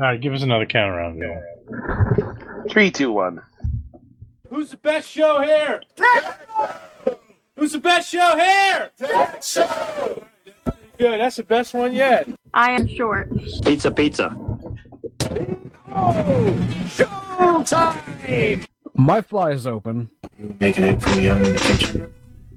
All right, give us another count around, Bill. 3, 2, 1. Who's the best show here? Who's the best show here? Good, that's the best one yet. I am short. Pizza, pizza. Showtime! My fly is open. Making it for you in the kitchen.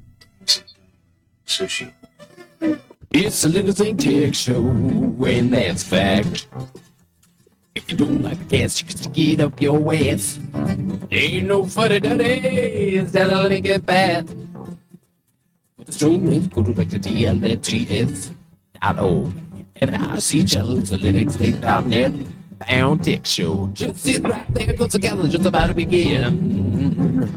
Sushi. It's a little think tech show, and that's fact. If you don't like the cats, you can stick it up your ass. Ain't no funny daddies that'll make it bad. But the stream is go to back to DLTS.org. And I see channels of Linux.net. Found Tech Show. Just sit right there, go together, just about to begin.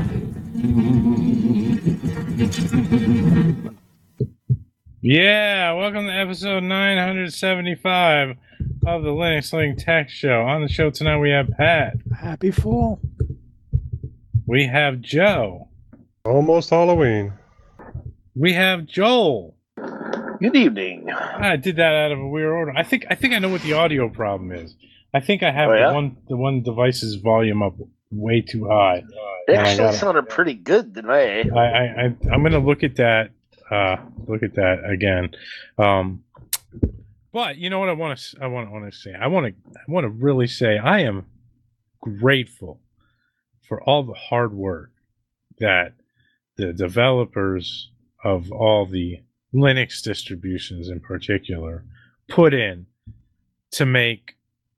Yeah, welcome to episode 975 of the Linux Link Tech Show. On the show tonight we have Pat. Happy fall. We have Joe. Almost Halloween. We have Joel. Good evening. I did that out of a weird order. I think I know what the audio problem is. I think I have the one device's volume up way too high. It actually sounded pretty good today. I'm gonna look at that again. But you know what I want to say. I want to really say I am grateful for all the hard work that the developers of all the Linux distributions in particular put in to make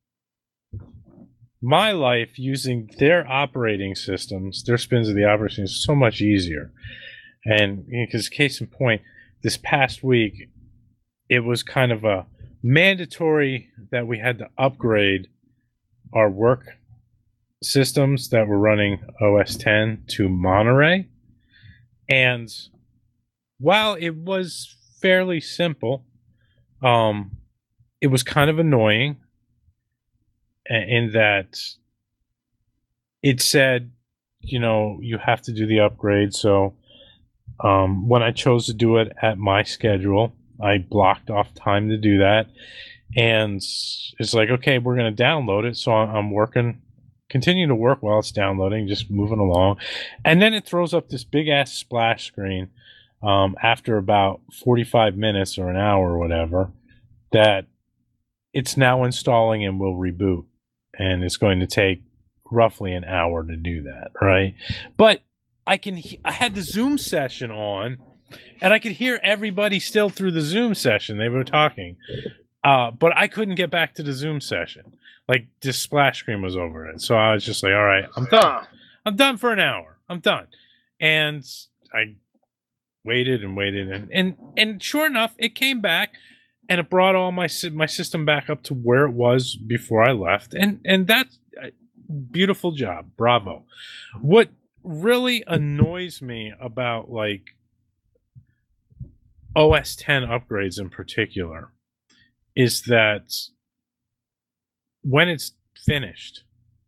my life using their operating systems, their spins of the operating system, so much easier. And because case in point, this past week, it was kind of a mandatory that we had to upgrade our work systems that were running OS X to Monterey. And while it was fairly simple, it was kind of annoying in that it said, you have to do the upgrade. So when I chose to do it at my schedule, I blocked off time to do that. And it's like, okay, we're going to download it. So I'm continuing to work while it's downloading, just moving along. And then it throws up this big ass splash screen after about 45 minutes or an hour or whatever, that it's now installing and will reboot. And it's going to take roughly an hour to do that, right? But I had the Zoom session on, and I could hear everybody still through the Zoom session. They were talking. But I couldn't get back to the Zoom session. Like, this splash screen was over it. So I was just like, all right, I'm done. I'm done for an hour. I'm done. And I waited and waited. And sure enough, it came back, and it brought all my system back up to where it was before I left. And that's a beautiful job. Bravo. What really annoys me about, like, OS X upgrades in particular is that when it's finished,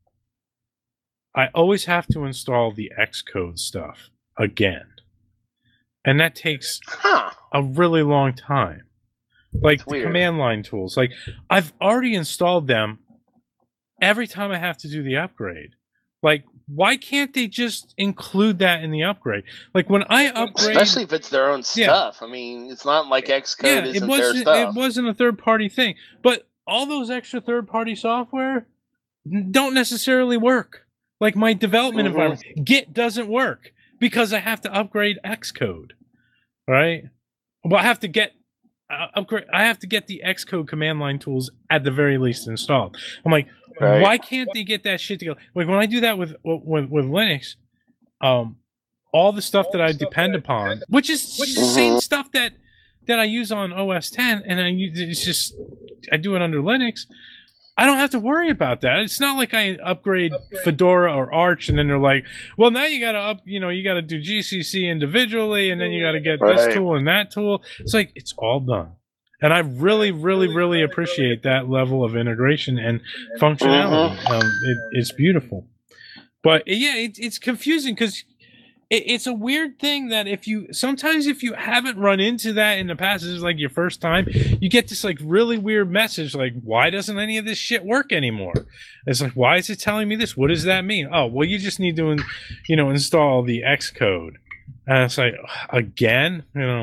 I always have to install the Xcode stuff again. And that takes a really long time. Like the command line tools. Like, I've already installed them every time I have to do the upgrade. Like, why can't they just include that in the upgrade? Like, when I upgrade... Especially if it's their own stuff. I mean, it's not like Xcode isn't their stuff. It wasn't a third-party thing. But all those extra third-party software don't necessarily work. Like, my development environment, Git doesn't work because I have to upgrade Xcode, right? Well, I have to get the Xcode command line tools at the very least installed. I'm like, why can't they get that shit together? Like, when I do that with Linux, all the stuff that I depend upon, which is the same stuff that I use on OS X, and I do it under Linux. I don't have to worry about that. It's not like I upgrade Fedora or Arch, and then they're like, well, now you gotta you gotta do GCC individually, and then you gotta get this tool and that tool. It's like, it's all done. And I really, really, really appreciate that level of integration and functionality. It's beautiful. But yeah, it's confusing because it's a weird thing that if you haven't run into that in the past, this is like your first time, you get this like really weird message like, why doesn't any of this shit work anymore? It's like, why is it telling me this? What does that mean? Oh, well, you just need to install the Xcode. And it's like, again,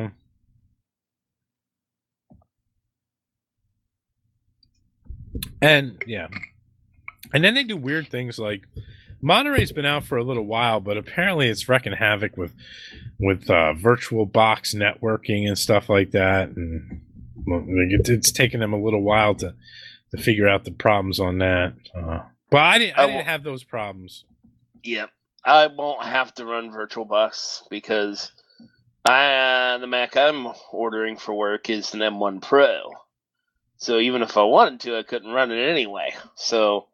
and yeah, and then they do weird things like Monterey's been out for a little while, but apparently it's wrecking havoc with VirtualBox networking and stuff like that, and it's taken them a little while to figure out the problems on that. But I didn't have those problems. Yeah, I won't have to run VirtualBox because the Mac I'm ordering for work is an M1 Pro. So even if I wanted to, I couldn't run it anyway. So,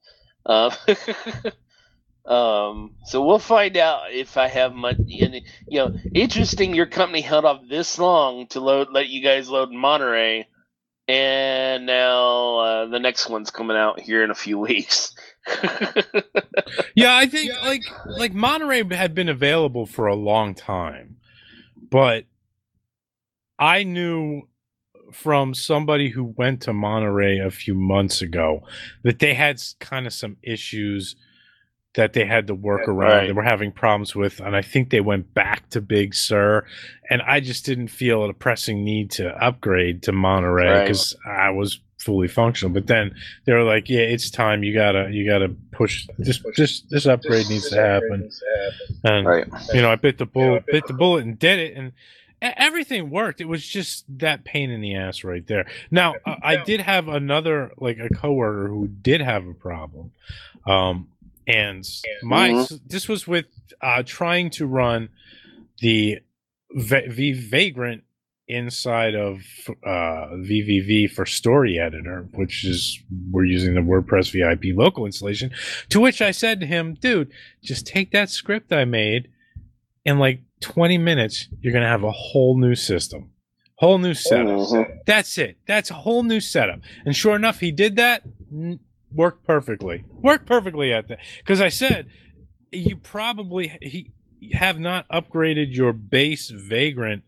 so we'll find out if I have much. Interesting. Your company held off this long to let you guys load in Monterey, and now the next one's coming out here in a few weeks. Yeah, I think like Monterey had been available for a long time, but I knew from somebody who went to Monterey a few months ago that they had kind of some issues that they had to work around. Right. They were having problems with, and I think they went back to Big Sur, and I just didn't feel a pressing need to upgrade to Monterey because I was fully functional. But then they were like, yeah, it's time. You gotta push this upgrade needs to happen. And I bit the bullet and did it, and everything worked. It was just that pain in the ass right there. Now, I did have a coworker who did have a problem. And this was with trying to run the Vagrant inside of VVV for Story Editor, which is we're using the WordPress VIP local installation. To which I said to him, dude, just take that script I made in like 20 minutes, you're going to have a whole new system, whole new setup. That's it. That's a whole new setup. And sure enough, he did that. Worked perfectly at that. Because I said, you probably have not upgraded your base Vagrant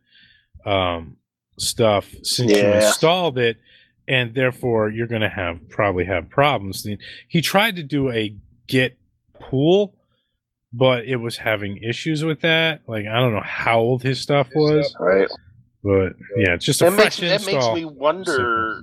stuff since you installed it, and therefore you're going to probably have problems. He tried to do a Git pull, but it was having issues with that. Like, I don't know how old his stuff was. Right. But yeah, it's just a fresh install. That makes me wonder.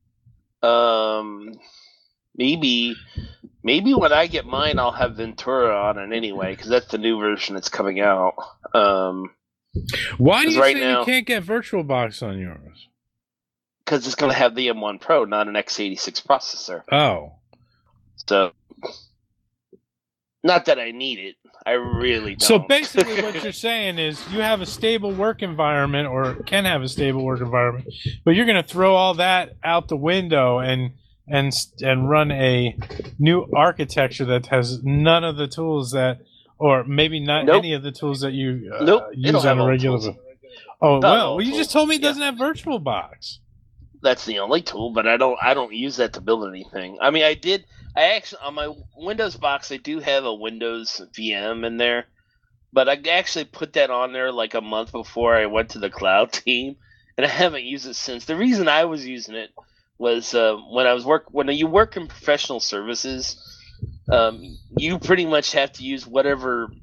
Maybe when I get mine, I'll have Ventura on it anyway, because that's the new version that's coming out. Why do you say you can't get VirtualBox on yours? Because it's going to have the M1 Pro, not an x86 processor. Oh. So, not that I need it. I really don't. So basically what you're saying is you have a stable work environment, or can have a stable work environment, but you're going to throw all that out the window and run a new architecture that has none of the tools that, or maybe not any of the tools that you use on a regular. Well, you just told me it doesn't have VirtualBox. That's the only tool, but I don't use that to build anything. I mean, I actually on my Windows box I do have a Windows VM in there, but I actually put that on there like a month before I went to the cloud team, and I haven't used it since. The reason I was using it was when you work in professional services, you pretty much have to use whatever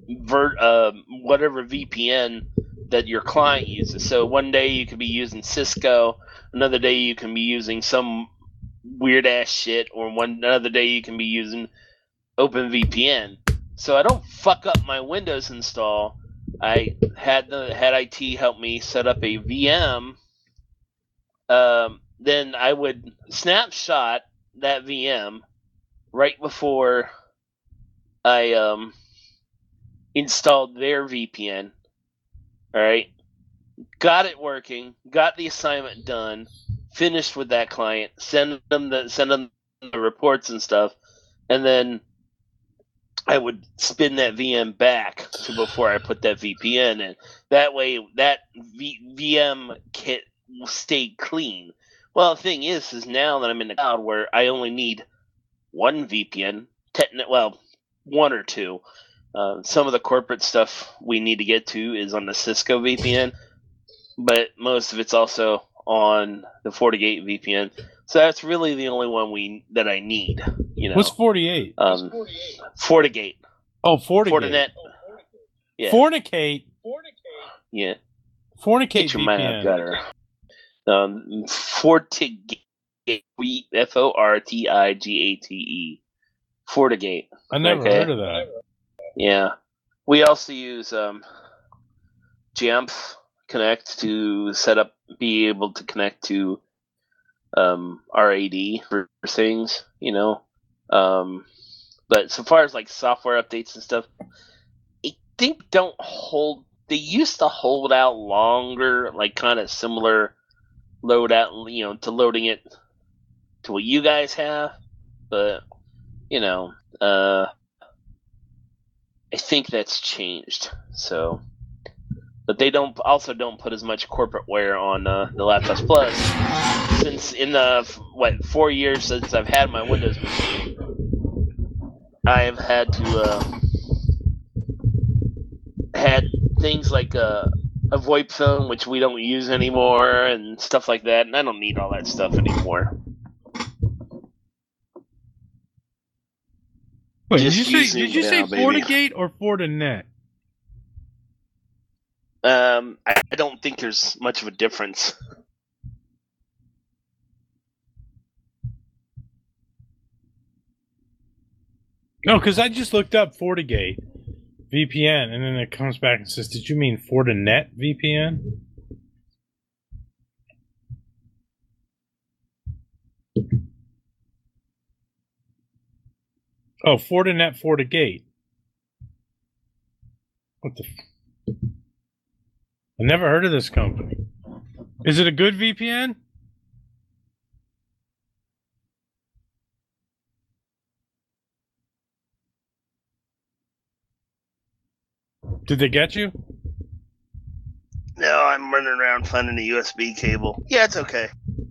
VPN that your client uses. So one day you could be using Cisco, another day you can be using some weird ass shit, or another day you can be using OpenVPN. So I don't fuck up my Windows install. I had IT help me set up a VM. Then I would snapshot that VM right before I installed their VPN. All right, got it working, got the assignment done, finished with that client, send them the reports and stuff, and then I would spin that VM back to before I put that VPN in. That way, that VM kit stayed clean. Well, the thing is now that I'm in the cloud where I only need one VPN, one or two, Some of the corporate stuff we need to get to is on the Cisco VPN, but most of it's also on the FortiGate VPN. So that's really the only one that I need. What's 48? FortiGate. Oh, FortiGate. Fortinet. Yeah. Fornicate. Yeah. Fornicate Get your VPN. mind better. FortiGate. FortiGate. FortiGate. I never heard of that. Yeah. We also use Jamf Connect to be able to connect to RAD for things, but so far as like software updates and stuff, I think they used to hold out longer, like kind of similar loadout, to loading it to what you guys have, but I think that's changed. So, but they don't put as much corporate wear on the Laptops Plus, since in the 4 years since I've had my Windows machine, I have had to had things like a VoIP phone, which we don't use anymore, and stuff like that, and I don't need all that stuff anymore. Wait, did you say baby. FortiGate or Fortinet? I don't think there's much of a difference. No, because I just looked up FortiGate VPN, and then it comes back and says, "Did you mean Fortinet VPN?" Oh, Fortinet, FortiGate. What the? I never heard of this company. Is it a good VPN? Did they get you? No, I'm running around finding a USB cable. Yeah, it's okay.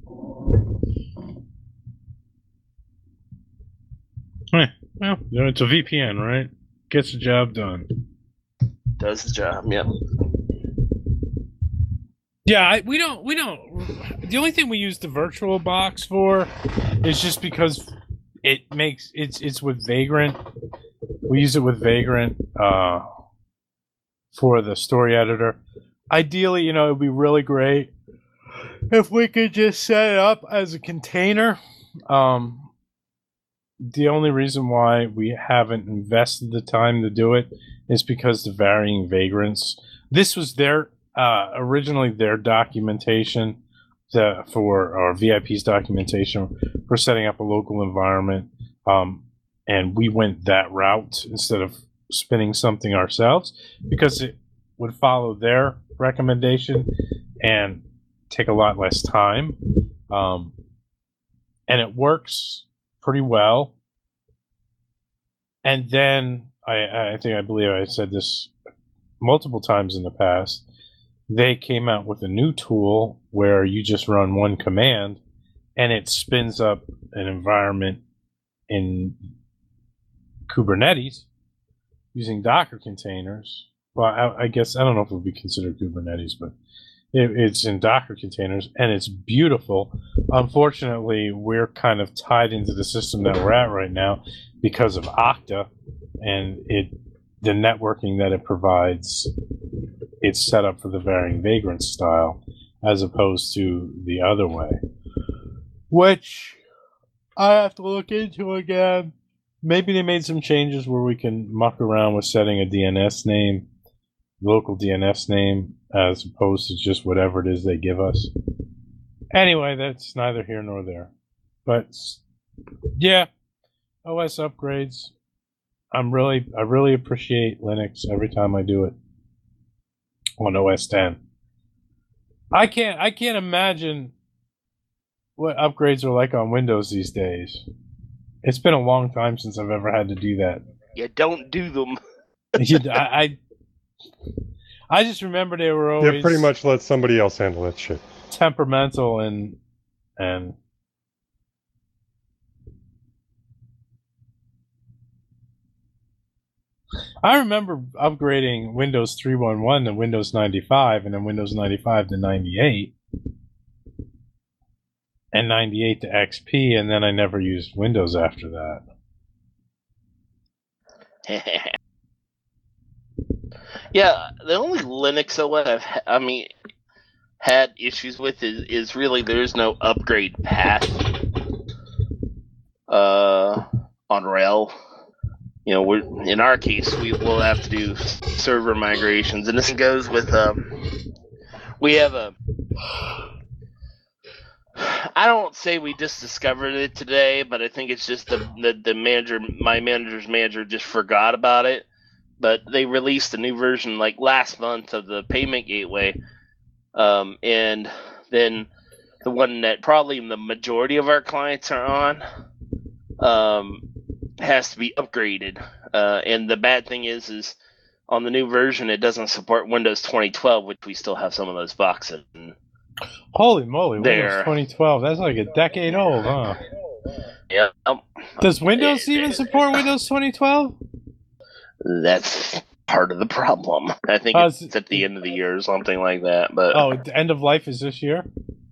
Well, it's a VPN, right? Gets the job done. Does the job, yep. Yeah, we don't. The only thing we use the VirtualBox for is just because it's with Vagrant. We use it with Vagrant for the story editor. Ideally, it would be really great if we could just set it up as a container. The only reason why we haven't invested the time to do it is because the varying vagrants. This was originally their documentation for our VIP's documentation for setting up a local environment, and we went that route instead of spinning something ourselves because it would follow their recommendation and take a lot less time, and it works pretty well. And then I believe I said this multiple times in the past. They came out with a new tool where you just run one command and it spins up an environment in Kubernetes using Docker containers. Well, I guess I don't know if it would be considered Kubernetes, but it's in Docker containers and it's beautiful. Unfortunately, we're kind of tied into the system that we're at right now because of Okta and the networking that it provides. It's set up for the varying vagrant style as opposed to the other way, which I have to look into again. Maybe they made some changes where we can muck around with setting a DNS name, local DNS name, as opposed to just whatever it is they give us. Anyway, that's neither here nor there. But yeah, OS upgrades. I really appreciate Linux every time I do it on OS 10. I can't imagine what upgrades are like on Windows these days. It's been a long time since I've ever had to do that. Yeah, don't do them. I just remember they were always... Yeah, pretty much let somebody else handle that shit. Temperamental and I remember upgrading Windows 3.1 to Windows 95, and then Windows 95 to 98, and 98 to XP, and then I never used Windows after that. Yeah, the only Linux OS had issues with is really there's no upgrade path on RHEL. You know, in our case, we will have to do server migrations, and this goes with we have a. I don't say we just discovered it today, but I think it's just the manager, my manager's manager, just forgot about it. But they released a new version like last month of the payment gateway, and then the one that probably the majority of our clients are on has to be upgraded. And the bad thing is on the new version it doesn't support Windows 2012, which we still have some of those boxes. Holy moly, There. Windows 2012. That's like a decade old, huh? Yeah. Does Windows even support Windows 2012? That's part of the problem. I think it's at the end of the year or something like that. But the end of life is this year?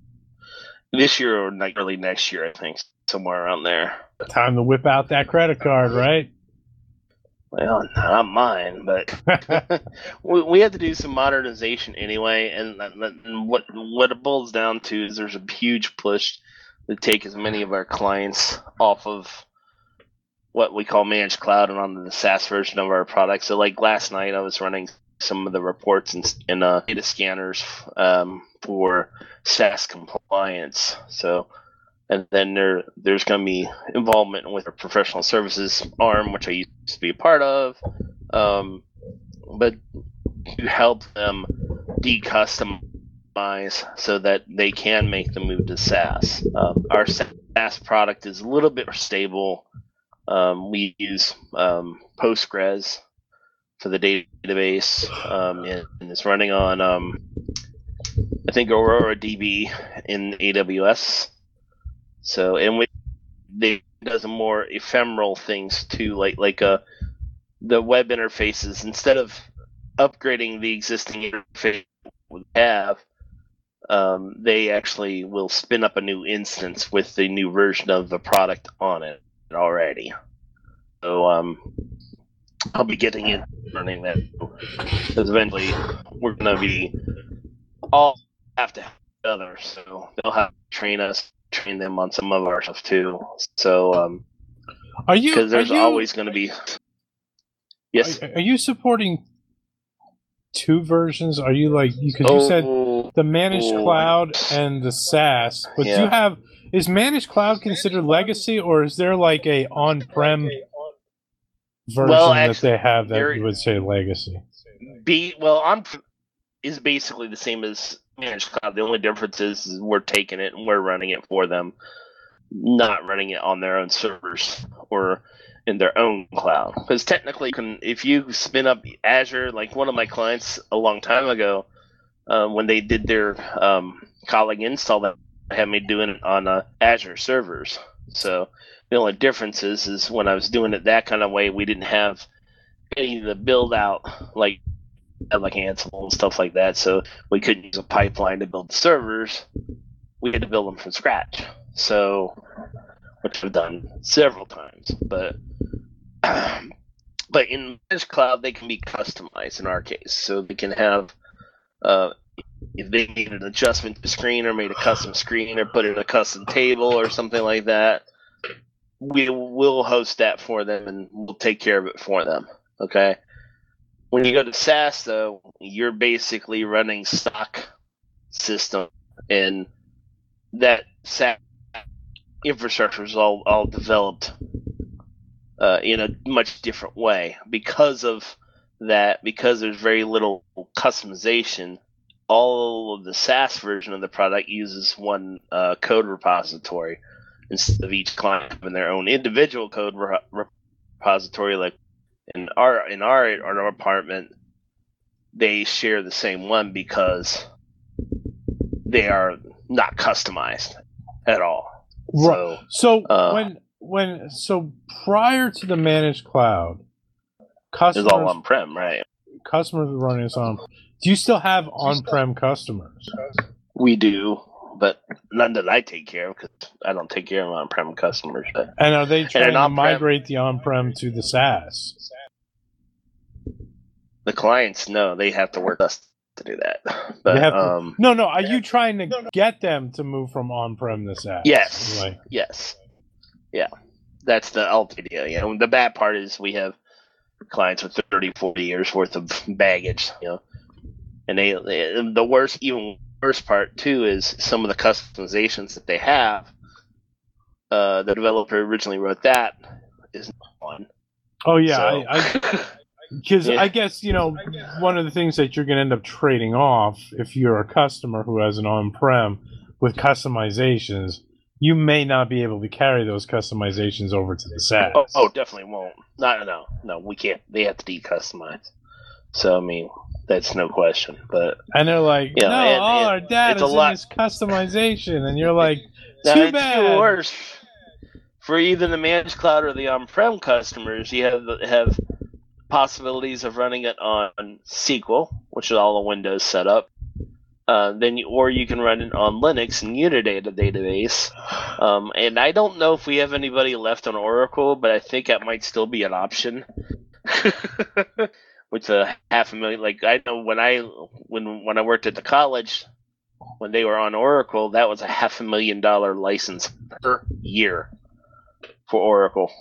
This year or like early next year, I think, somewhere around there. Time to whip out that credit card, right? Well, not mine, but we have to do some modernization anyway. And what it boils down to is there's a huge push to take as many of our clients off of what we call managed cloud and onto the SaaS version of our product. So like last night I was running some of the reports and data scanners for SaaS compliance. So, and then there's going to be involvement with our professional services arm, which I used to be a part of, but to help them decustomize so that they can make the move to SaaS. Our SaaS product is a little bit more stable. We use Postgres for the database, and it's running on, I think, Aurora DB in AWS. So, and they does more ephemeral things too, like the web interfaces. Instead of upgrading the existing interface we have, they actually will spin up a new instance with the new version of the product on it already. So I'll be getting in learning that, because eventually we're going to be all have to have each other, so they'll have to train them on some of our stuff too. So because there's always going to be. Yes. Are you supporting two versions? Are you like, because you said the managed cloud and the SaaS, but do you have, is managed cloud considered legacy, or is there like a on-prem version that they have that you would say legacy? On-prem is basically the same as managed cloud. The only difference is we're taking it and we're running it for them, not running it on their own servers or in their own cloud. Because technically, if you spin up Azure, like one of my clients a long time ago, when they did their colleague install, that had me doing it on Azure servers. So the only difference is when I was doing it that kind of way, we didn't have any of the build out like Ansible and stuff like that. So we couldn't use a pipeline to build servers. We had to build them from scratch. So, which we've done several times, but in managed cloud they can be customized in our case. So they can have if they need an adjustment to the screen or made a custom screen or put in a custom table or something like that, we will host that for them and we'll take care of it for them. Okay. When you go to SaaS, though, you're basically running stock system, and that SaaS infrastructure is all developed in a much different way. Because of that, because there's very little customization, all of the SaaS version of the product uses one code repository instead of each client having their own individual code repository. Like in our apartment, they share the same one because they are not customized at all. Right. So prior to the managed cloud, It's all on-prem, right? Customers are running this on. Do you still have on-prem customers? We do, but none that I take care of because I don't take care of on-prem customers. But And are they trying to on-prem- migrate the on-prem to the SaaS? the clients, no, they have to work with us to do that. But They have to- no. Are you trying to get them to move from on-prem to SaaS? yes, Like, yes, yeah, that's the ultimate deal. You know, the bad part is we have clients with 30, 40 years worth of baggage. You know, and the worst, even worst part too is some of the customizations that they have. The developer originally wrote that is not one. oh yeah, So- because Yeah. I guess one of the things that you're going to end up trading off if you're a customer who has an on-prem with customizations, you may not be able to carry those customizations over to the SaaS. Oh, definitely won't. No, we can't. They have to de-customize. So I mean, that's no question. But And they're like, Yeah, no, and- all and our data's it's a in lot- this customization, and you're like, now, too it's bad. even worse for either the managed cloud or the on-prem customers. You have possibilities of running it on SQL, which is all a Windows setup. Or you can run it on Linux and Unidata database. And I don't know if we have anybody left on Oracle, but I think that might still be an option. With a $500,000, like I know when I worked at the college, when they were on Oracle, that was a $500,000 license per year for Oracle,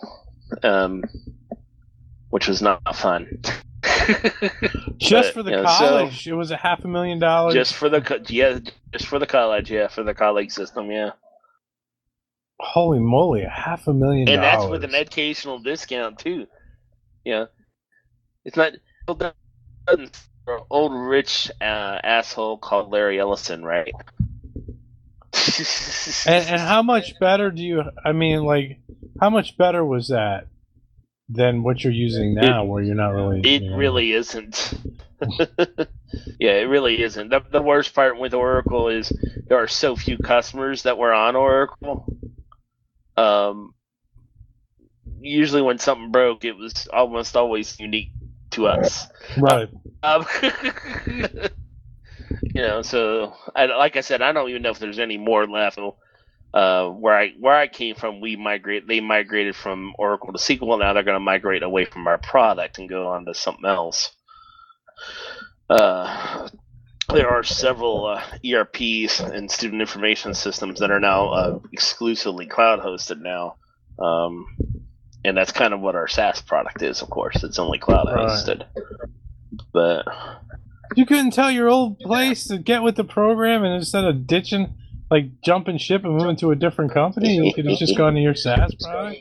which was not fun. Just But, for the you know, college, it was a $500,000. just for the college, for the college system, yeah. Holy moly, $500,000. And that's with an educational discount too. Yeah, it's not old rich asshole called Larry Ellison, right? And how much better do you? I mean, like, how much better was that than what you're using now, where you're not really? It really isn't. Yeah, it really isn't. The worst part with Oracle is there are so few customers that were on Oracle. Usually when something broke, it was almost always unique to us. Right. So like I said, I don't even know if there's any more left. Where I came from, they migrated from Oracle to SQL. Now they're going to migrate away from our product and go on to something else. There are several ERPs and student information systems that are now exclusively cloud hosted now. And that's kind of what our SaaS product is, of course. It's only cloud hosted. But you couldn't tell your old place to get with the program, and instead of ditching, like jumping ship and moving to a different company, you could have just gone to your SaaS product.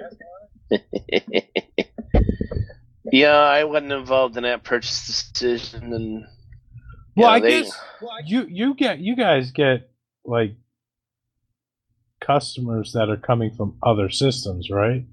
Yeah, I wasn't involved in that purchase decision, and well, I guess you guys get like customers that are coming from other systems, right?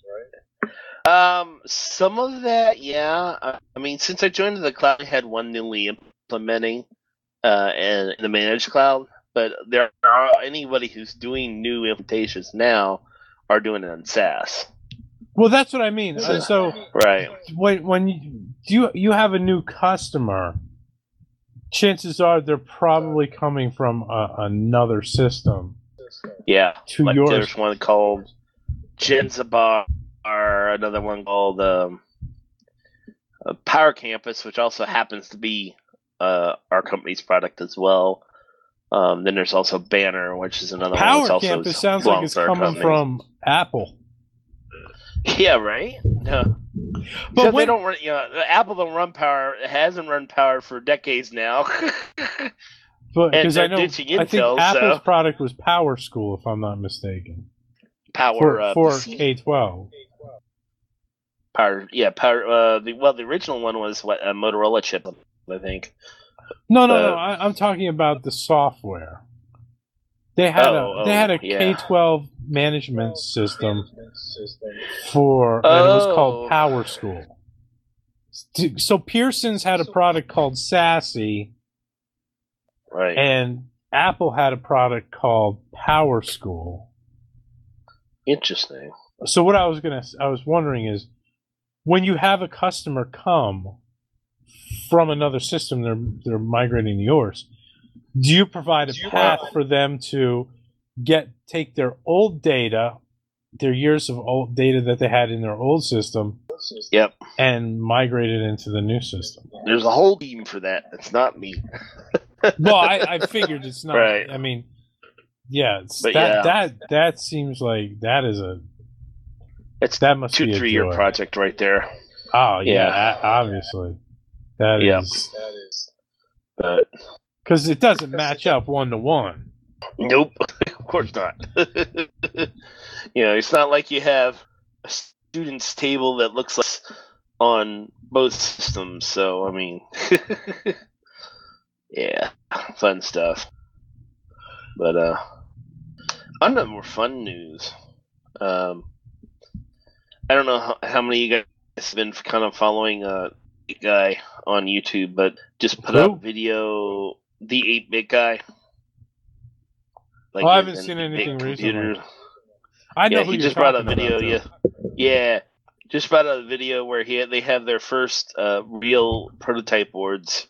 Some of that, yeah. I mean, since I joined the cloud, I had one newly implementing in the managed cloud, but there are anybody who's doing new implementations now are doing it in SaaS. Well, that's what I mean. So right when you have a new customer, chances are they're probably coming from another system. Yeah, to like yours. There's one called Genzabar, or another one called Power Campus, which also happens to be our company's product as well. Then there's also Banner, which is another one. Power Campus sounds like it's coming from Apple. Yeah, right. No, but they don't run. Apple don't run Power. It hasn't run Power for decades now. But because I know, Intel, I think Apple's product was Power School, if I'm not mistaken. Power for K-12. Power, yeah, Power. The original one was a Motorola chip, I think. No. I'm talking about the software. They had a K-12 management system and it was called Power School. So Pearson's had a product called Sassy, right? And Apple had a product called Power School. Interesting. So what I was wondering is, when you have a customer come from another system, they're migrating to yours. Do you provide a path for them to take their old data, their years of old data that they had in their old system, Yep. and migrate it into the new system? There's a whole team for that. It's not me. Well, I figured it's not. Right. I mean, yeah, But that seems like that is that must be a 2-3 year joy. project right there. Oh yeah, Yeah. Obviously, that Yep. is But because it doesn't match up 1-to-1. nope, of course not. It's not like you have a student's table that looks like on both systems. So I mean, yeah, fun stuff. But on to more fun news. I don't know how many of you guys have been kind of following a guy on YouTube, but just put up video, the 8-bit guy. I haven't seen anything recently. I know who he you're just brought a talking video. about, Yeah, just brought a video where they have their first real prototype boards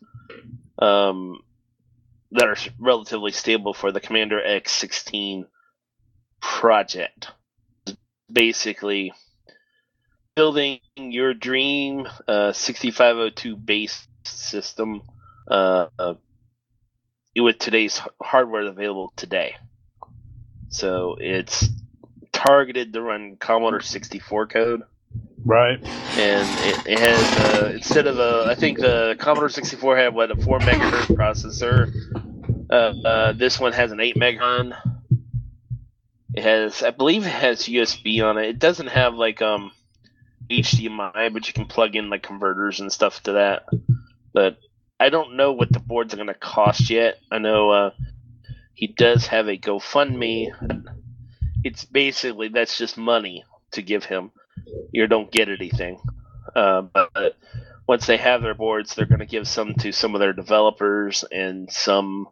that are relatively stable for the Commander X16 project. Basically, building your dream 6502 base system with today's hardware available today. So it's targeted to run Commodore 64 code. right? And it has instead of I think the Commodore 64 had a 4 megahertz processor. This one has an 8 megahertz. I believe it has USB on it. It doesn't have like HDMI, but you can plug in like converters and stuff to that. But I don't know what the boards are going to cost yet. I know he does have a GoFundMe. It's basically that's just money to give him. You don't get anything. But once they have their boards, they're going to give some to some of their developers and some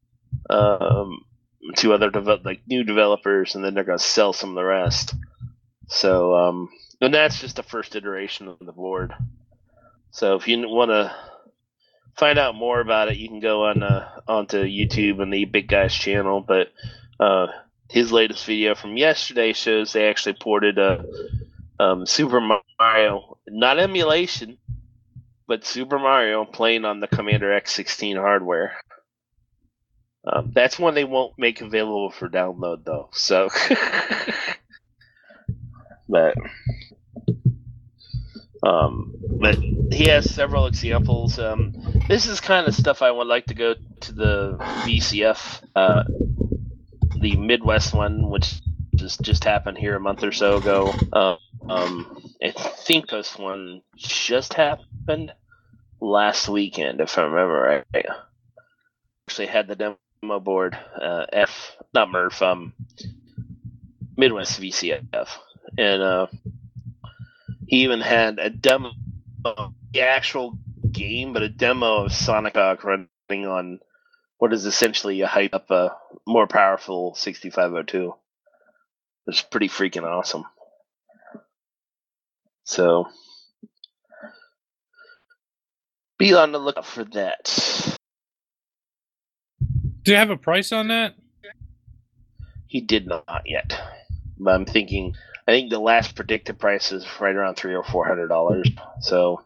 to other new developers, and then they're going to sell some of the rest. So, and that's just the first iteration of the board. So if you want to find out more about it, you can go onto YouTube and the Big Guy's channel. But his latest video from yesterday shows they actually ported Super Mario, not emulation, but Super Mario playing on the Commander X16 hardware. That's one they won't make available for download, though. So, but he has several examples. This is kind of stuff I would like to go to the VCF, the Midwest one, which just happened here a month or so ago. I think this one just happened last weekend, if I remember right. Actually had the demo board, Midwest VCF, and he even had a demo of the actual game, but a demo of Sonic running on what is essentially a hype up a more powerful 6502. It's pretty freaking awesome. So be on the lookout for that. Do you have a price on that? He did not yet, but I think the last predicted price is right around $300 or $400. So,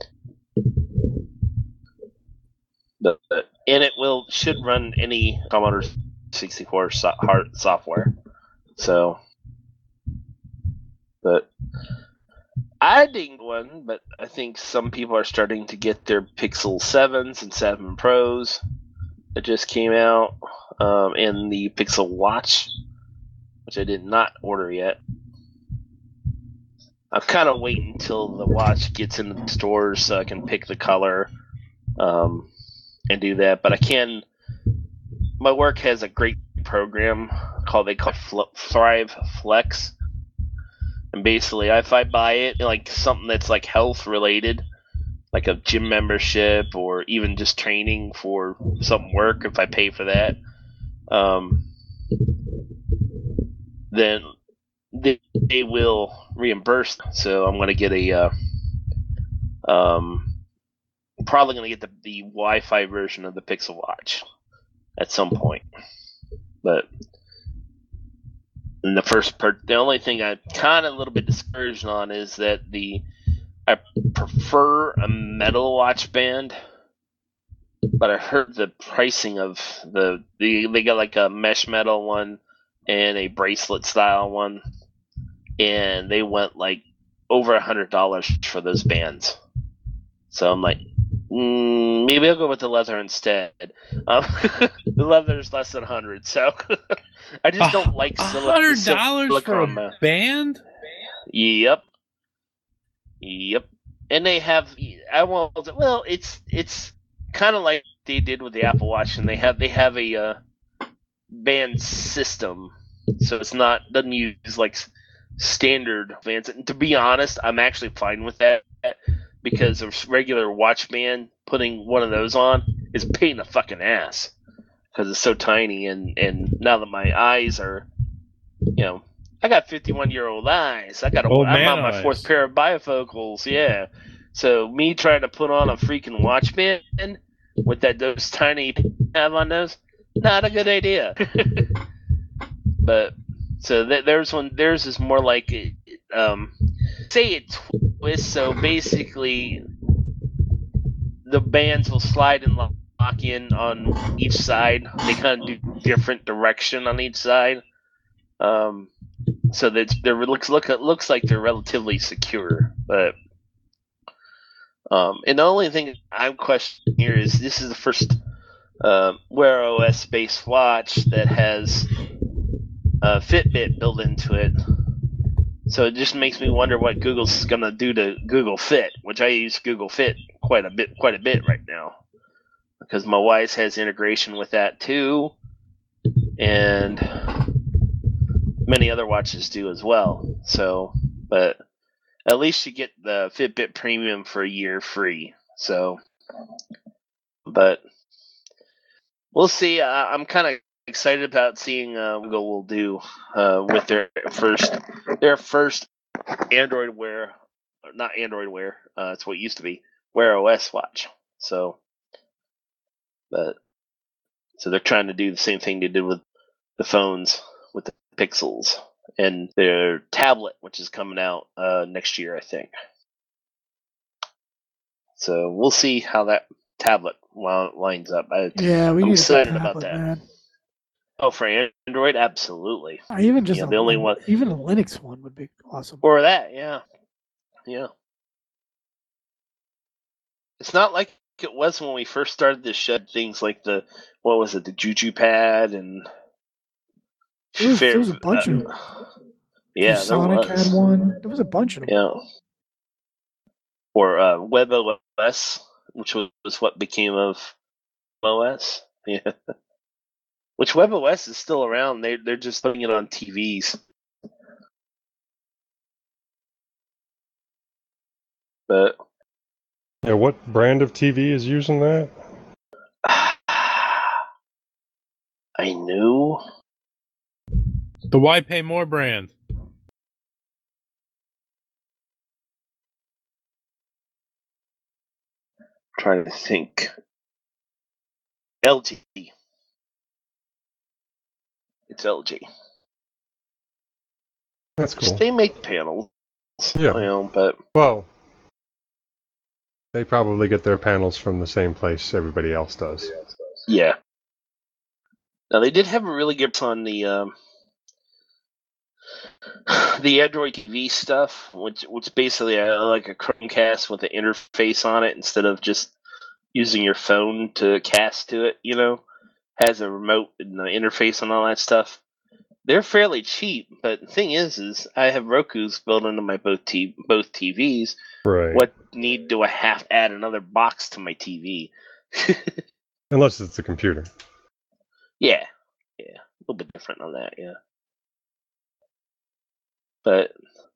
and it should run any Commodore 64 software. So, but I dinged one, but I think some people are starting to get their Pixel 7s and 7 Pros that just came out, and the Pixel Watch, which I did not order yet. I'm kind of waiting until the watch gets into the stores so I can pick the color and do that. But I can. My work has a great program called Thrive Flex, and basically, if I buy it, like something that's like health related, like a gym membership or even just training for some work, if I pay for that, then they will reimburse. So I'm going to get Probably going to get the Wi-Fi version of the Pixel Watch at some point. But in the only thing I'm kind of a little bit discouraged on is that I prefer a metal watch band, but I heard the pricing of they got like a mesh metal one and a bracelet style one, and they went like over $100 for those bands. So I'm like, maybe I'll go with the leather instead. The leather's less than 100, so I just don't like $100 for a band. Yep. And they have it's kind of like they did with the Apple Watch, and they have a band system, so it's doesn't use like standard bands. And to be honest, I'm actually fine with that, because a regular watch band, putting one of those on is a pain in the fucking ass because it's so tiny. And now that my eyes are, I got 51-year-old eyes. I'm on my fourth pair of bifocals. Yeah. So me trying to put on a freaking watch band with those tiny have on those, not a good idea. But so theirs is more like say it twists. So basically, the bands will slide and lock in on each side. They kind of do different direction on each side. So that looks like they're relatively secure, but and the only thing I'm questioning here is this is the first Wear OS based watch that has Fitbit built into it. So it just makes me wonder what Google's gonna do to Google Fit, which I use Google Fit quite a bit right now, because my wife has integration with that too, and many other watches do as well. So, but at least you get the Fitbit Premium for a year free. So, but we'll see. I'm kind of excited about seeing what Google will do with their first Android Wear, not Android Wear. It's what it used to be, Wear OS watch. So they're trying to do the same thing they did with the phones, with the Pixels, and their tablet, which is coming out next year, I think. So we'll see how that tablet lines up. I'm excited about that. Man. Oh, for Android, absolutely. Even just the only one, even a Linux one would be awesome. Or that, yeah. It's not like it was when we first started to shed things like the Juju Pad and. There was a bunch of them. Yeah, Sonic had one. There was a bunch of them. Yeah. Or WebOS, which was what became of OS. Yeah. Which WebOS is still around. They're just putting it on TVs. But yeah, what brand of TV is using that? I knew. The Why Pay More brand. Trying to think. LG. It's LG. That's cool. They make panels. Yeah. But well, they probably get their panels from the same place everybody else does. Yeah. Now they did have a really good on the Android TV stuff, which basically like a Chromecast with an interface on it instead of just using your phone to cast to it. Has a remote and the interface and all that stuff. They're fairly cheap, but the thing is I have Roku's built into my both TVs. Right. What need do I have to add another box to my TV? Unless it's a computer. Yeah, a little bit different on that, yeah. But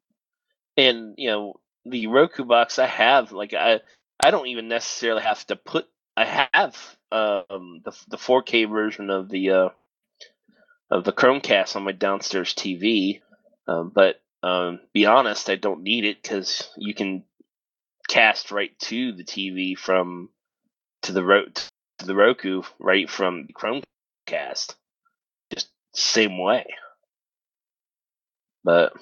the Roku box I have, like I don't even necessarily have to put. I have the 4K version of the Chromecast on my downstairs TV, but be honest, I don't need it because you can cast right to the TV to the Roku right from Chromecast. Just same way. But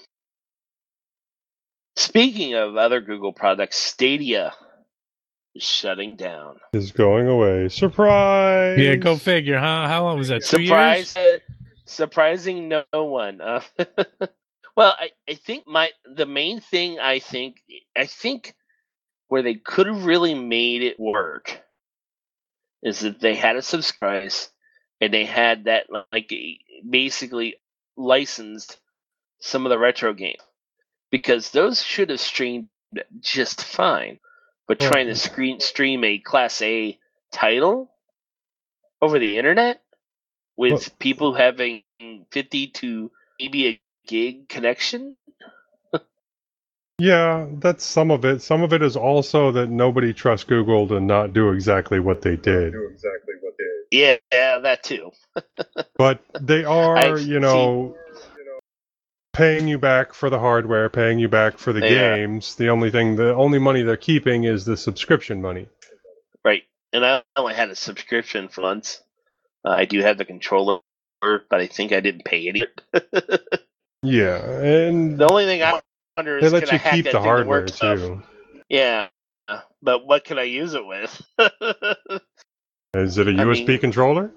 speaking of other Google products, Stadia is shutting down. Is going away. Surprise! Yeah, go figure, huh? How long was that? 2 years? Surprising no one. Well, I think the main thing I think where they could have really made it work is that they had a subscribe and they had that like basically licensed some of the retro games, because those should have streamed just fine. But trying to stream a Class A title over the internet with people having 50 to maybe a gig connection. Yeah, that's some of it. Some of it is also that nobody trusts Google to not do exactly what they did. Yeah, that too. But they are, paying you back for the hardware, paying you back for the games. The only money they're keeping is the subscription money. Right. And I only had a subscription for months. I do have the controller, but I think I didn't pay any. Yeah, and the only thing I wonder is, they let can you I hack keep that the thing to hardware work stuff? too. Yeah, but what can I use it with? Is it a USB controller?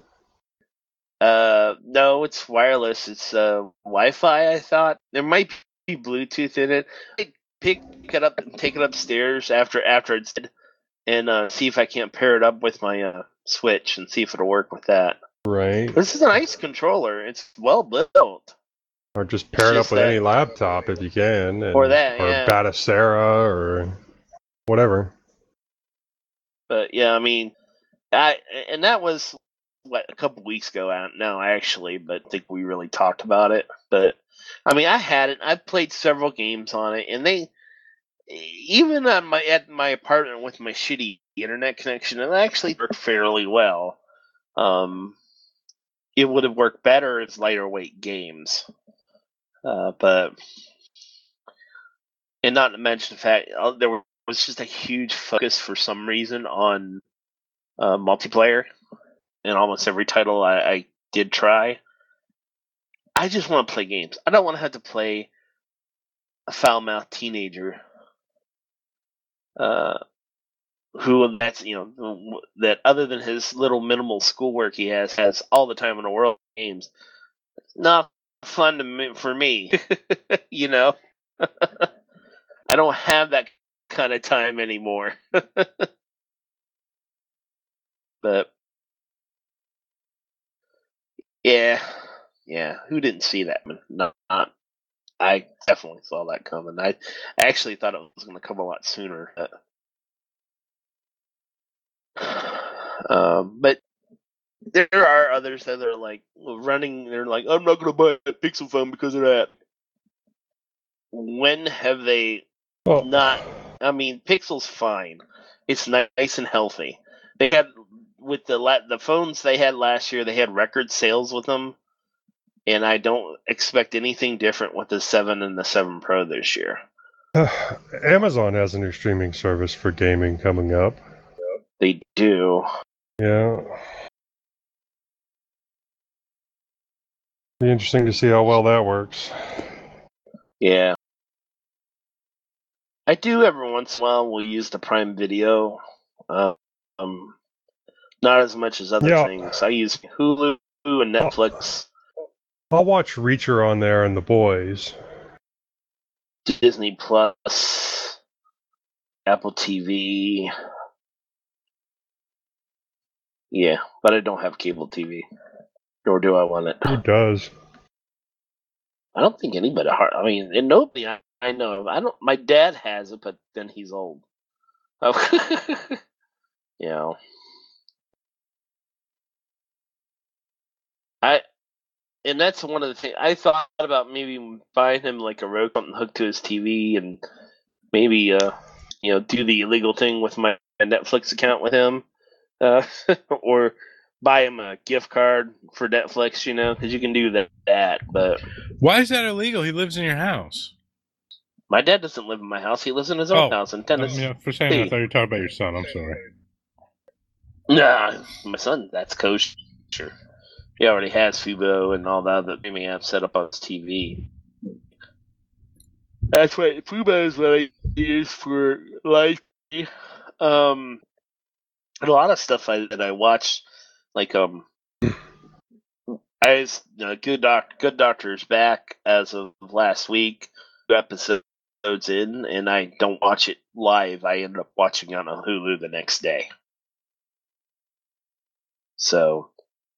No, it's wireless. It's Wi-Fi. I thought there might be Bluetooth in it. I pick it up and take it upstairs after it's dead, and see if I can't pair it up with my Switch and see if it'll work with that. Right. This is a nice controller. It's well built. Or just pair it up with any laptop if you can. Or Batacera or whatever. But yeah, I mean, and that was a couple weeks ago now, actually, but I think we really talked about it. But I mean, I had it. I played several games on it, and they even at my apartment with my shitty internet connection, it actually worked fairly well. It would have worked better as lighter weight games, but and not to mention the fact there was just a huge focus for some reason on multiplayer in almost every title I did try. I just want to play games. I don't want to have to play a foul-mouthed teenager who that other than his little minimal schoolwork he has all the time in the world games. Not fun for me. I don't have that kind of time anymore. But yeah, who didn't see that? Not I definitely saw that coming. I actually thought it was going to come a lot sooner. But there are others that are like running. They're like, I'm not going to buy a Pixel phone because of that. When have they not? I mean, Pixel's fine. It's nice and healthy. They had with the phones they had last year. They had record sales with them, and I don't expect anything different with the 7 and the 7 Pro this year. Amazon has a new streaming service for gaming coming up. They do. Yeah. Be interesting to see how well that works. Yeah. I do every once in a while. We'll use the Prime Video. Not as much as other things. I use Hulu and Netflix. I'll watch Reacher on there and The Boys. Disney Plus, Apple TV. Yeah, but I don't have cable TV. Nor do I want it. Who does? I don't think anybody. I mean, and nobody I know of. I don't. My dad has it, but then he's old. And that's one of the things I thought about, maybe buying him like a Roku something hooked to his TV, and maybe do the illegal thing with my Netflix account with him, or buy him a gift card for Netflix, because you can do that. But why is that illegal? He lives in your house. My dad doesn't live in my house. He lives in his own house in Tennessee. For a second, I thought you were talking about your son. I'm sorry. Nah, my son, that's kosher. He already has Fubo and all that streaming apps set up on his TV. That's what Fubo is what I use for life. And a lot of stuff that I watch, like Good Doctor's back as of last week, 2 episodes in, and I don't watch it live. I end up watching it on Hulu the next day. So,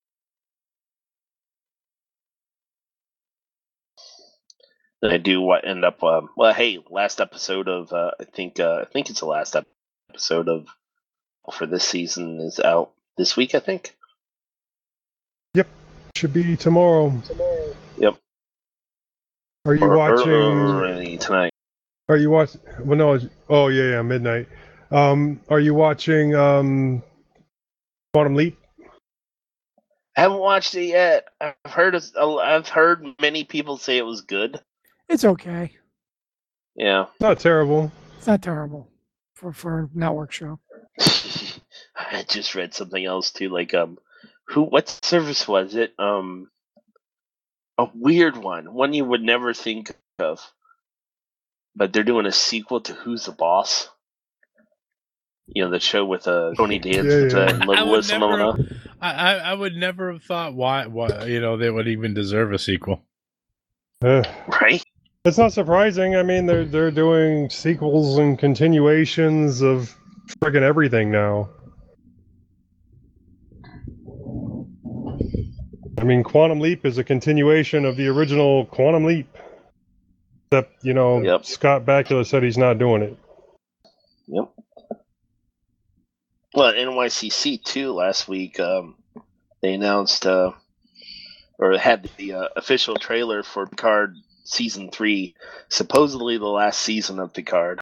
then I do end up. Well, hey, last episode of I think it's the last episode of for this season is out this week. I think. Yep, should be tomorrow. Yep. Are you watching early tonight? Are you watching? Well, no. Oh yeah, midnight. Are you watching Quantum Leap? I haven't watched it yet. I've heard many people say it was good. It's okay. Yeah. Not terrible. It's not terrible for a network show. I just read something else too. Like what service was it? A weird one you would never think of. But they're doing a sequel to Who's the Boss? You know, the show with Tony Danza and Melissa Milano. I would never have thought why they would even deserve a sequel. Right? It's not surprising. I mean, they're doing sequels and continuations of friggin' everything now. I mean, Quantum Leap is a continuation of the original Quantum Leap. Except, Yep. Scott Bakula said he's not doing it. Yep. Well, at NYCC too last week, they announced or had the official trailer for Picard season 3, supposedly the last season of Picard.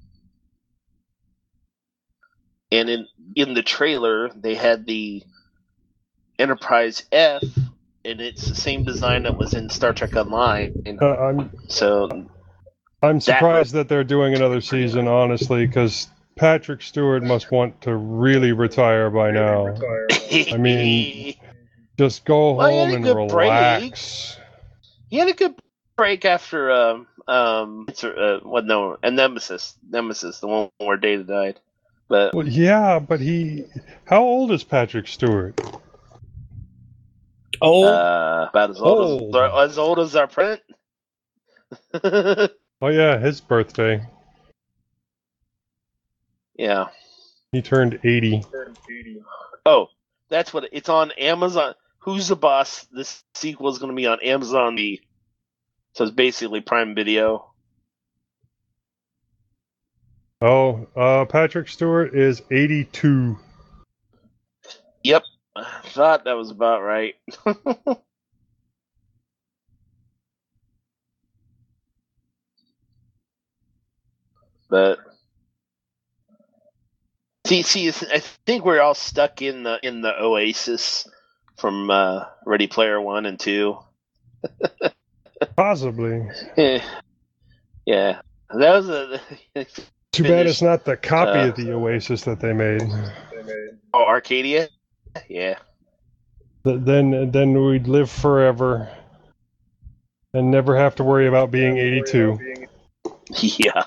And in the trailer, they had the Enterprise F, and it's the same design that was in Star Trek Online. I'm surprised that they're doing another season, honestly, because Patrick Stewart must want to really retire by now. I mean, just go home and relax. Break. He had a good break after Nemesis, the one where Data died. But well, yeah, but how old is Patrick Stewart? About as old as our print. Oh yeah, his birthday. Yeah. He turned 80. Oh, that's what it's on Amazon. Who's the Boss? This sequel is going to be on Amazon. So it's basically Prime Video. Oh, Patrick Stewart is 82. Yep. I thought that was about right. But see, I think we're all stuck in the Oasis from Ready Player 1 and 2. Possibly. Yeah, that was Too bad it's not the copy of the Oasis that they made. Oh, Arcadia. Yeah. Then we'd live forever and never have to worry about being 82. Yeah.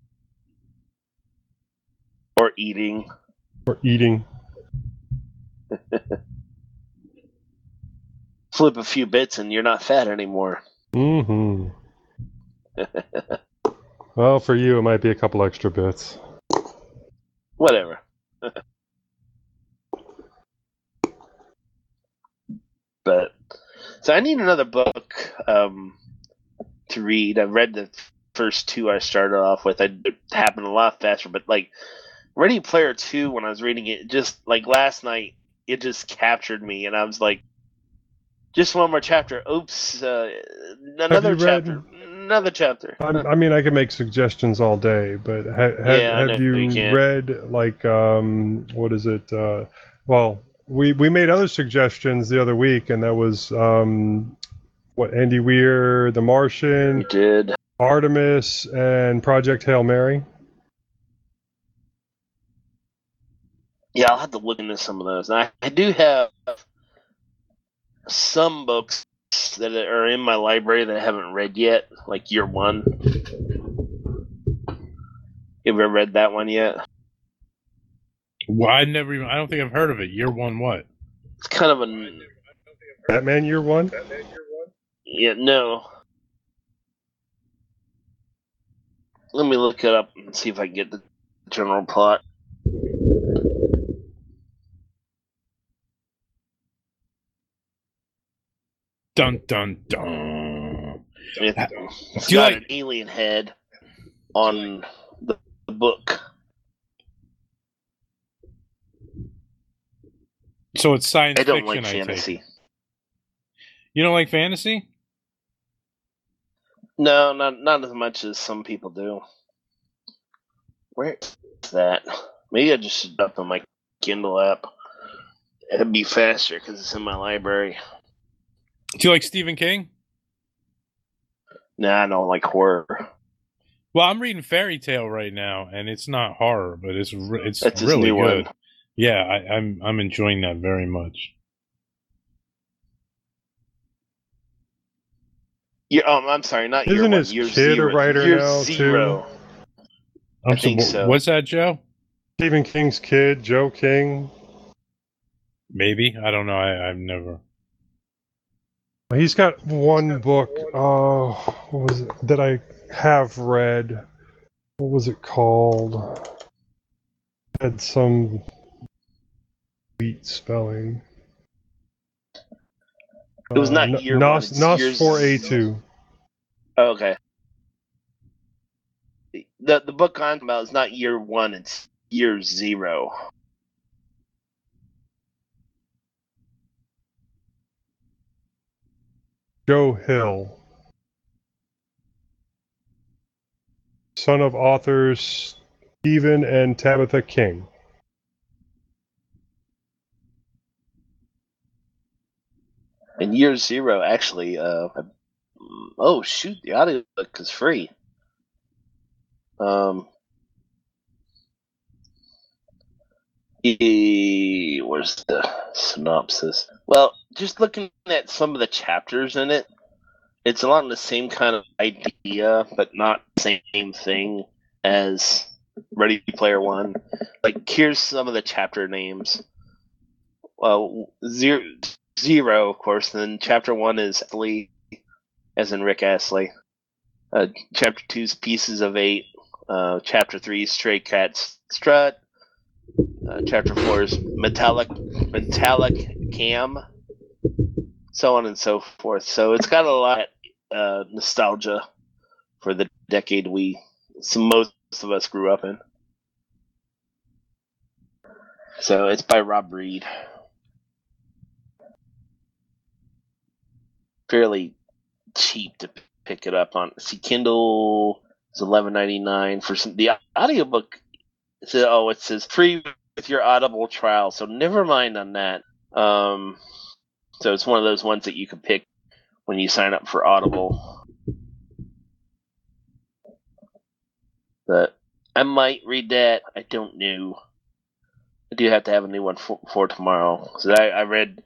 Or eating. Flip a few bits and you're not fat anymore. Mm-hmm. Well, for you, it might be a couple extra bits. Whatever. But so I need another book to read. I've read the first 2 I started off with. It happened a lot faster, but like Ready Player 2, when I was reading it, just like last night, it just captured me, and I was like, just one more chapter. Oops, another chapter. Another chapter. I mean, I can make suggestions all day, but have you read like what is it? Well, we made other suggestions the other week, and that was what Andy Weir, The Martian. We did. Artemis and Project Hail Mary. Yeah, I'll have to look into some of those. And I do have some books that are in my library that I haven't read yet, like Year One. You ever read that one yet? Well, I don't think I've heard of it. Year One what? It's kind of a... Batman Year One? Yeah, no. Let me look it up and see if I can get the general plot. Dun dun dun. It's got an alien head on the book. So it's science fiction. I don't like fantasy. You don't like fantasy? No, not as much as some people do. Where is that? Maybe I just should up on my Kindle app. It'd be faster because it's in my library. Do you like Stephen King? Nah, I don't like horror. Well, I'm reading Fairy Tale right now, and it's not horror, but it's That's really good. One. Yeah, I'm enjoying that very much. I'm sorry, not Isn't Year his One. Year kid Zero. a writer Year now, Zero. too? I think so. What's that, Joe? Stephen King's kid, Joe King. Maybe. I don't know. I've never. He's got one book. What was it that I have read? What was it called? Had some sweet spelling. It was not Year One. Nos 4A2. Oh, okay. The book I'm talking about is not Year One. It's Year Zero. Joe Hill. Son of authors Stephen and Tabitha King. And Year Zero, actually, oh shoot, the audiobook is free. Where's the synopsis? Well, just looking at some of the chapters in it, it's a lot of the same kind of idea, but not the same thing as Ready Player One. Like, here's some of the chapter names. Well, Zero, of course. Then Chapter 1 is Astley, as in Rick Astley. Chapter 2 is Pieces of 8. Chapter 3 is Stray Cat Strut. Chapter 4 is Metallic Cam. So on and so forth. So it's got a lot of nostalgia for the decade most of us grew up in. So it's by Rob Reed. Fairly cheap to pick it up on. See, Kindle is $11.99 for the audiobook. It says free with your Audible trial. So never mind on that. So it's one of those ones that you can pick when you sign up for Audible. But I might read that. I don't know. I do have to have a new one for tomorrow. So I read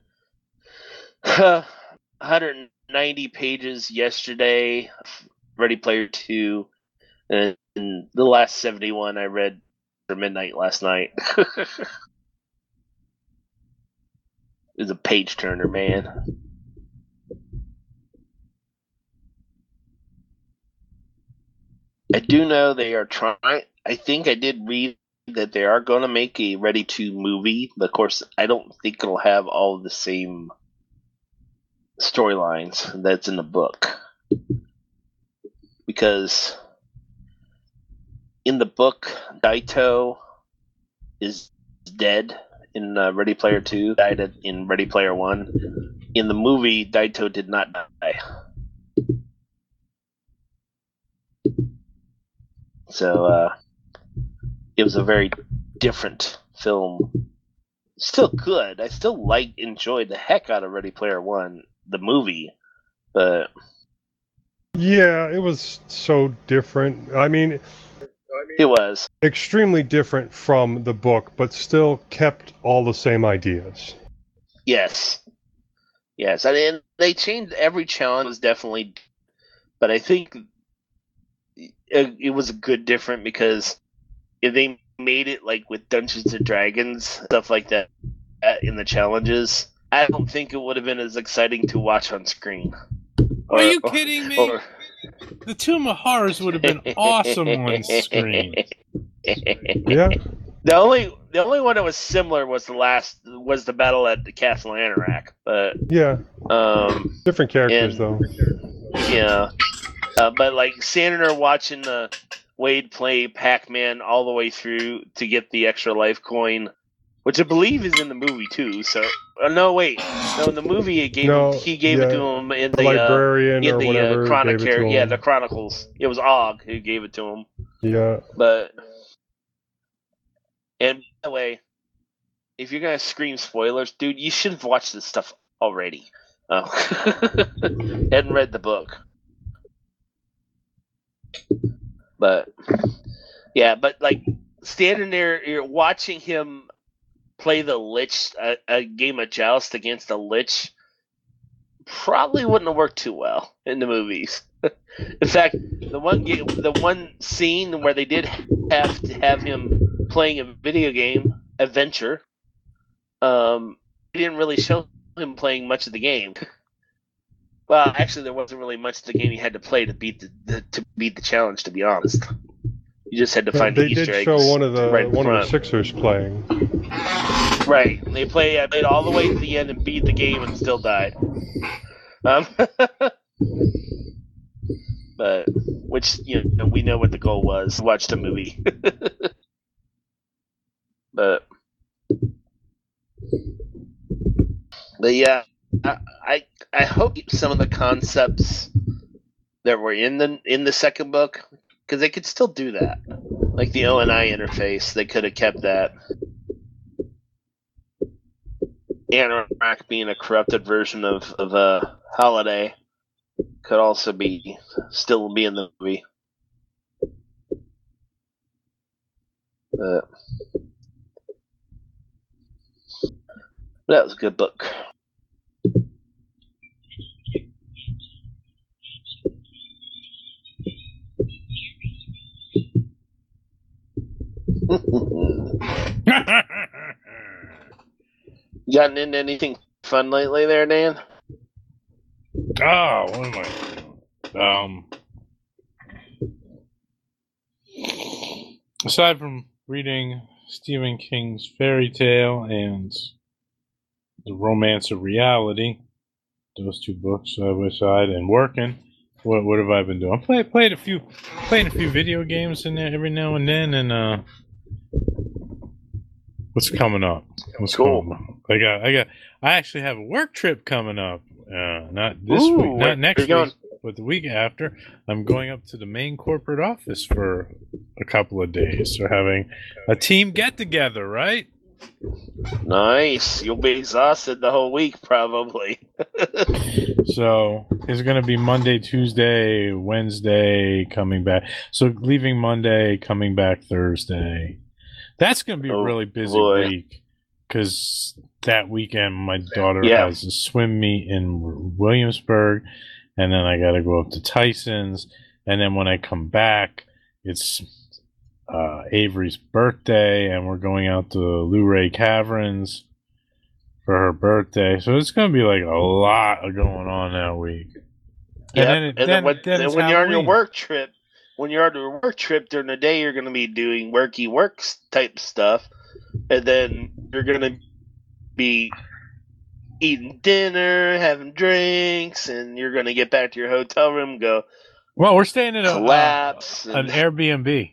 190 pages yesterday, Ready Player 2, and the last 71 I read for midnight last night. It's a page turner, man. I do know they are trying. I think I did read that they are going to make a Ready 2 movie, but of course, I don't think it'll have all of the same storylines that's in the book. Because in the book, Daito is dead in Ready Player 2, died in Ready Player 1. In the movie, Daito did not die. So, it was a very different film. Still good. I still enjoyed the heck out of Ready Player One, the movie, but Yeah, it was so different. I mean, It was. extremely different from the book, but still kept all the same ideas. Yes. Yes. I mean, they changed every challenge, was definitely, but I think it was a good different because if they made it like with Dungeons and Dragons, stuff like that in the challenges, I don't think it would have been as exciting to watch on screen. Are you kidding me? The Tomb of Horrors would have been awesome on screen. Yeah. The only one that was similar was the battle at the Castle Anorak, but Yeah. Different characters though. Yeah. But like standing there watching Wade play Pac-Man all the way through to get the extra life coin, which I believe is in the movie too. So no, in the movie he gave it to him in the librarian in or the whatever gave it to him. the Chronicles. It was Og who gave it to him. Yeah. But and by the way, if you're gonna scream spoilers, dude, you should have watched this stuff already. Hadn't read the book. But yeah, but like standing there, you're watching him play the Lich, a game of Joust against a Lich, probably wouldn't have worked too well in the movies. In fact, the one scene where they did have to have him playing a video game adventure, they didn't really show him playing much of the game. Well, actually, there wasn't really much of the game you had to play to beat the challenge. To be honest, you just had to find the Easter eggs. They did show one of the front. Sixers playing. Right, they played all the way to the end and beat the game and still died. But which we know what the goal was. Watch the movie. But yeah, I hope some of the concepts that were in the second book, because they could still do that, like the ONI interface. They could have kept that. Anorak being a corrupted version of Holiday could also still be in the movie. That was a good book. Gotten into anything fun lately there, Dan? Oh, what am I? Aside from reading Stephen King's Fairy Tale and The Romance of Reality, those two books side by side, and working, what have I been doing? I'm playing a few video games in there every now and then, and what's coming up? Cool. I actually have a work trip coming up. Not this week, not next week, but the week after. I'm going up to the main corporate office for a couple of days. So having a team get together, right? Nice. You'll be exhausted the whole week, probably. So it's going to be Monday, Tuesday, Wednesday, coming back. So leaving Monday, coming back Thursday. That's going to be a really busy week, because that weekend my daughter has a swim meet in Williamsburg, and then I got to go up to Tyson's, and then when I come back, it's Avery's birthday, and we're going out to Luray Caverns for her birthday. So it's going to be like a lot going on that week. Yeah, and then when you're on your work trip, during the day, you're going to be doing works type stuff, and then you're going to be eating dinner, having drinks, and you're going to get back to your hotel room and go. Well, we're staying in an Airbnb.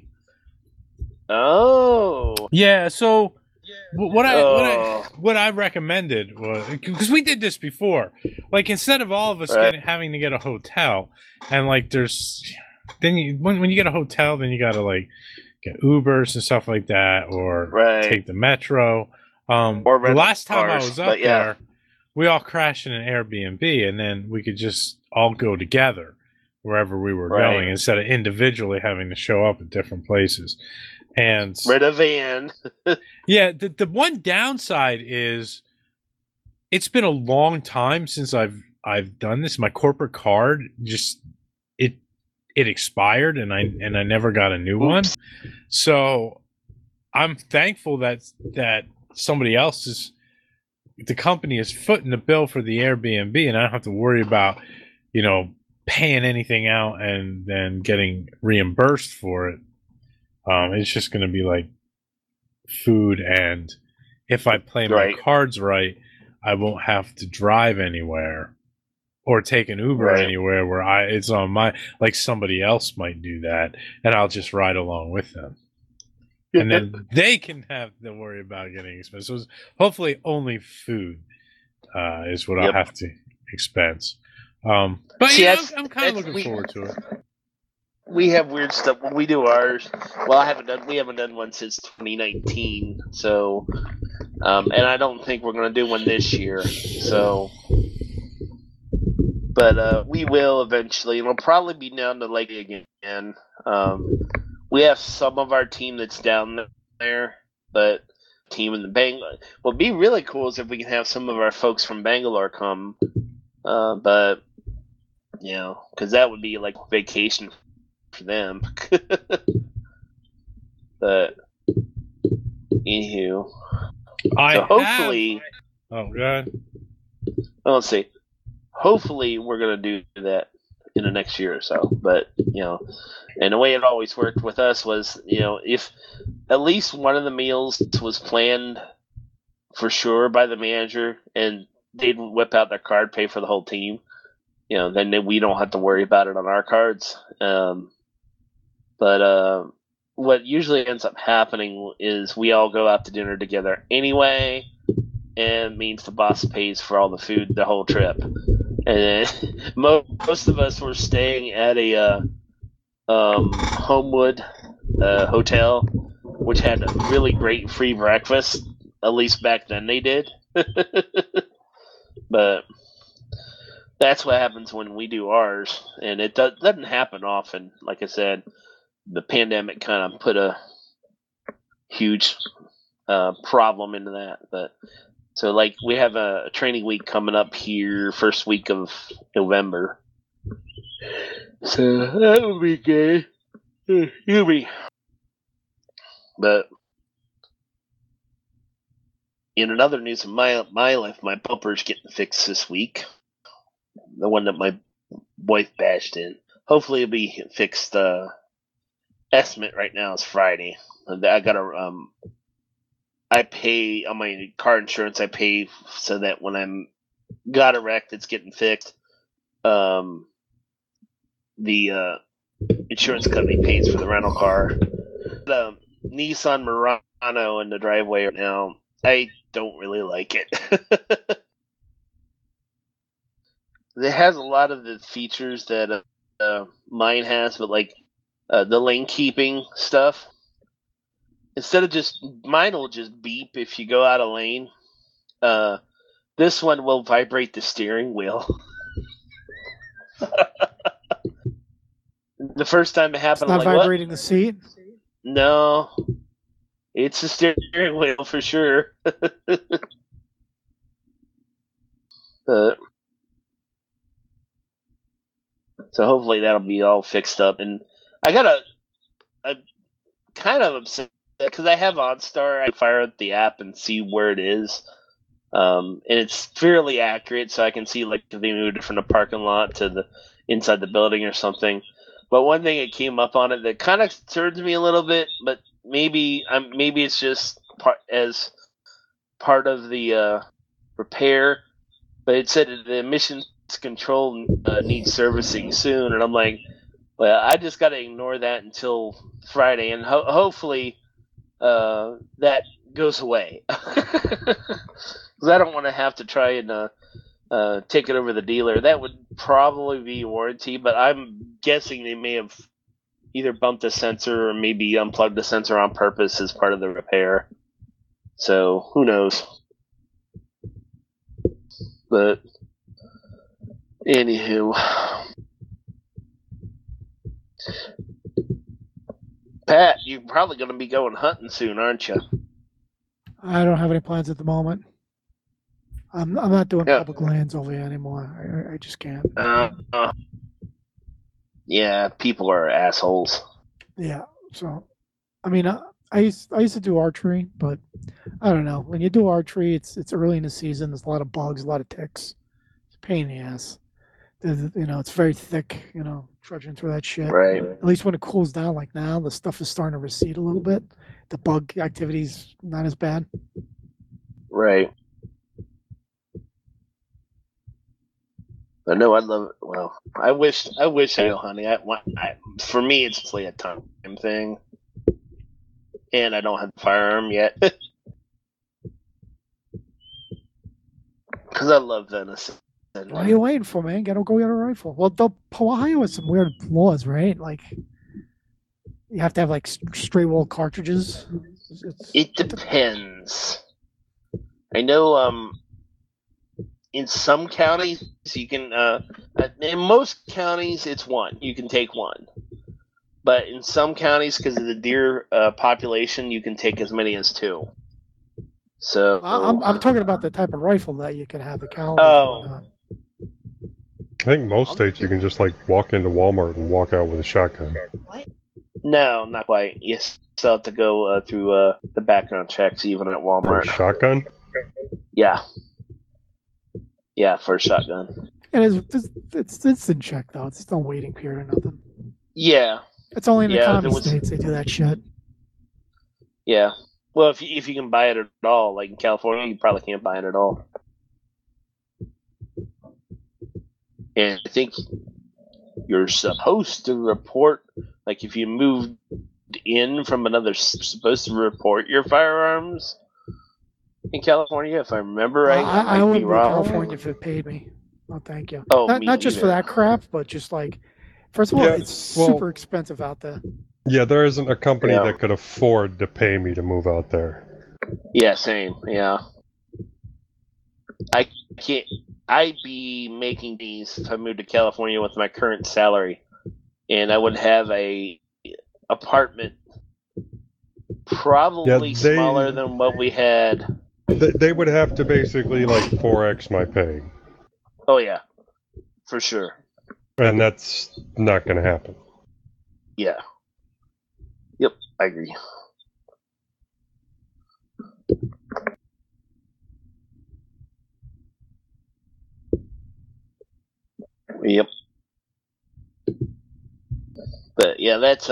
Oh, yeah. So what I recommended was, because we did this before, like instead of all of us having to get a hotel, and like when you get a hotel, then you got to like get Ubers and stuff like that, or take the metro. Or the last time I was up there, we all crashed in an Airbnb, and then we could just all go together. wherever we were Right. going instead of individually having to show up at different places. And Rent a van. yeah, the one downside is it's been a long time since I've done this. My corporate card just it expired and I never got a new one. So I'm thankful that somebody else the company is footing the bill for the Airbnb, and I don't have to worry about, paying anything out and then getting reimbursed for it. It's just going to be like food, and if I play my cards right, I won't have to drive anywhere or take an Uber anywhere where it's on like somebody else might do that, and I'll just ride along with them. And then they can have to worry about getting expenses. So hopefully only food is what I'll have to expense. But See, I'm kind of looking forward to it. We have weird stuff when we do ours. Well, we haven't done one since 2019. So, and I don't think we're going to do one this year. So, but we will eventually. It'll probably be down to Lake again. We have some of our team that's down there, but team in the Bangalore. What'd be really cool is if we can have some of our folks from Bangalore come. But because that would be like vacation for them. But anywho, hopefully. Oh God. Let's see. Hopefully, we're gonna do that in the next year or so. But and the way it always worked with us was, if at least one of the meals was planned for sure by the manager, and they'd whip out their card, pay for the whole team, then we don't have to worry about it on our cards. But what usually ends up happening is we all go out to dinner together anyway, and it means the boss pays for all the food the whole trip. And most of us were staying at a Homewood hotel, which had a really great free breakfast. At least back then they did. But that's what happens when we do ours, and it doesn't happen often. Like I said, the pandemic kind of put a huge problem into that. But so, like, we have a training week coming up here, first week of November. So that would be good. You'll be. But in another news of my life, my bumper's getting fixed this week. The one that my wife bashed in. Hopefully it'll be fixed. Estimate right now is Friday. I got I pay on my car insurance. I pay so that when I'm got it wrecked, it's getting fixed. The insurance company pays for the rental car. The Nissan Murano in the driveway right now, I don't really like it. It has a lot of the features that mine has, but like the lane keeping stuff. Instead of mine will just beep if you go out of lane. This one will vibrate the steering wheel. The first time it happened, it's not vibrating the seat? No. It's the steering wheel for sure. So hopefully that'll be all fixed up. And I'm kind of upset because I have OnStar. I fire up the app and see where it is. And it's fairly accurate, so I can see like if they moved it from the parking lot to the inside the building or something. But one thing that came up on it that kind of concerns me a little bit, but maybe it's just part of the repair. But it said the emissions control needs servicing soon, and I'm like, well, I just got to ignore that until Friday, and hopefully that goes away. Because I don't want to have to try and take it over the dealer. That would probably be warranty, but I'm guessing they may have either bumped the sensor or maybe unplugged the sensor on purpose as part of the repair. So who knows? But anywho, Pat, you're probably going to be going hunting soon, aren't you? I don't have any plans at the moment. I'm not doing public lands over here anymore. I just can't. Yeah, people are assholes. Yeah. So, I mean, I used to do archery, but I don't know. When you do archery, it's early in the season. There's a lot of bugs, a lot of ticks. It's a pain in the ass. It's very thick. Trudging through that shit. Right. At least when it cools down, like now, the stuff is starting to recede a little bit. The bug activity's not as bad. Right. But no, I love it. Well, I wish I go hunting. For me, it's just like a time thing, and I don't have the firearm yet because I love venison. What are you waiting for, man? Gotta go get a rifle. Well, Ohio has some weird laws, right? Like you have to have like stray wall cartridges. It depends. I know. In some counties, you can. In most counties, it's one. You can take one. But in some counties, because of the deer population, you can take as many as two. So I'm talking about the type of rifle that you can have the caliber. Oh. I think most states you can just like walk into Walmart and walk out with a shotgun. No, not quite. You still have to go through the background checks, even at Walmart. For a shotgun? Yeah. Yeah, for a shotgun. And it's in check though. It's no waiting period or nothing. Yeah. It's only in the common states they do that shit. Yeah. Well, if you can buy it at all, like in California, you probably can't buy it at all. And I think you're supposed to report, like if you moved in from another, supposed to report your firearms in California, if I remember right. I would be wrong. California if it paid me. No, thank you. Oh, not just for that crap, but just like, first of all, it's super expensive out there. Yeah, there isn't a company that could afford to pay me to move out there. Yeah, same. Yeah. I can't. I'd be making these if I moved to California with my current salary, and I would have a apartment probably smaller than what we had. They would have to basically like 4x my pay. Oh yeah, for sure. And that's not going to happen. Yeah. Yep, I agree. Yep. But yeah, that's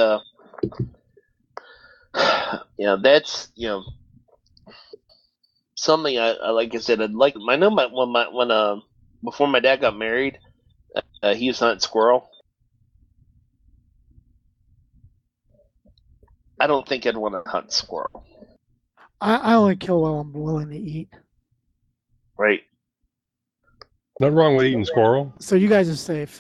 that's something I like I said I'd like. I know when before my dad got married, he was hunting squirrel. I don't think I'd want to hunt squirrel. I only kill what I'm willing to eat. Right. Nothing wrong with eating squirrel. So you guys are safe.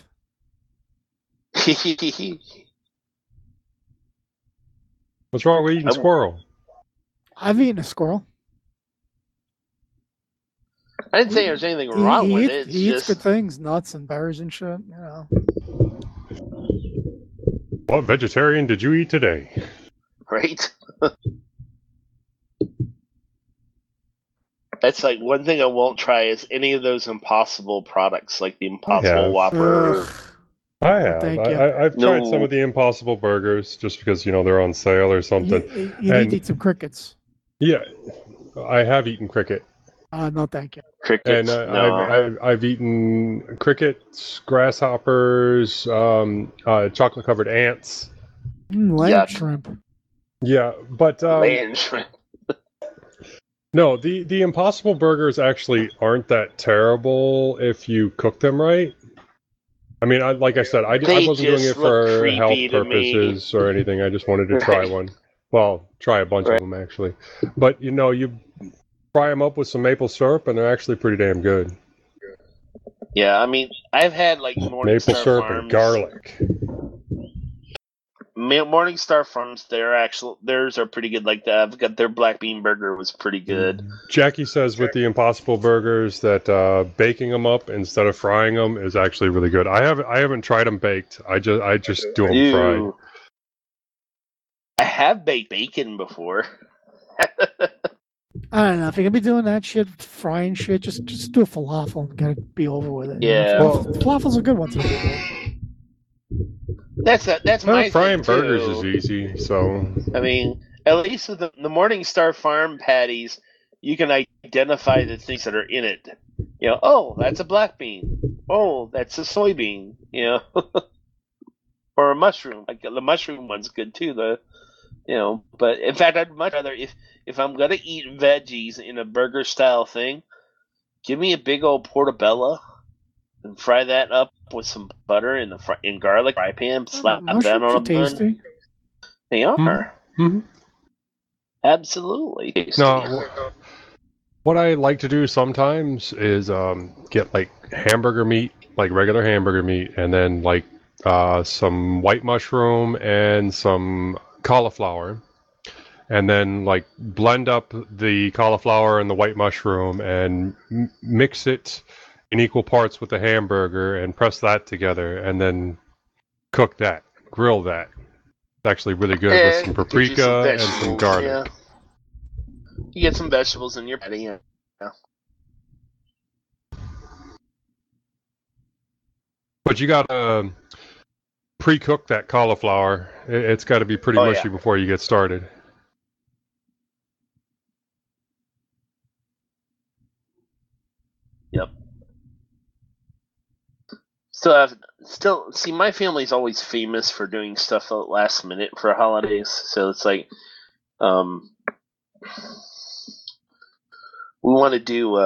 What's wrong with eating squirrel? I've eaten a squirrel. I didn't say there's anything wrong with it. He eats good things, nuts and berries and shit. What vegetarian did you eat today? Right? That's like one thing I won't try is any of those Impossible products, like the Impossible Whopper. I have. I've tried some of the Impossible Burgers just because, they're on sale or something. You need to eat some crickets. Yeah, I have eaten cricket. No, thank you. Crickets. And I've eaten crickets, grasshoppers, chocolate-covered ants. Land shrimp. Yeah, but land shrimp. No, the Impossible Burgers actually aren't that terrible if you cook them right. I mean, like I said, I wasn't doing it for health purposes or anything. I just wanted to try one. Well, try a bunch of them, actually. But, you fry them up with some maple syrup, and they're actually pretty damn good. Yeah, I mean, I've had, like, maple syrup and garlic. Morningstar Farms, theirs are pretty good like that. I've got their black bean burger was pretty good. Jackie says with the Impossible Burgers that baking them up instead of frying them is actually really good. I haven't tried them baked. I just do them fried. I have baked bacon before. I don't know if you're gonna be doing that shit, frying shit. Just do a falafel and get it be over with it. Yeah, falafel's a good one to do. That's my frying thing burgers too. is easy. So I mean, at least with the Morningstar Farm patties, you can identify the things that are in it. You know, oh, that's a black bean. Oh, that's a soybean. You know, or a mushroom. Like the mushroom one's good too. But in fact, I'd much rather if I'm gonna eat veggies in a burger style thing, give me a big old portobello and fry that up with some butter in garlic fry pan. Slap that on a bun. They are. Mm-hmm. Absolutely tasty. No, what I like to do sometimes is get like hamburger meat, like regular hamburger meat, and then like some white mushroom and some cauliflower, and then like blend up the cauliflower and the white mushroom and mix it in equal parts with the hamburger and press that together, and then cook that, grill that. It's actually really good with some paprika and some garlic. Yeah. You get some vegetables in your patty. Yeah. But you gotta pre-cook that cauliflower. It's got to be pretty mushy before you get started. Yep. Still, see, my family's always famous for doing stuff at last minute for holidays. So it's like, we want to do,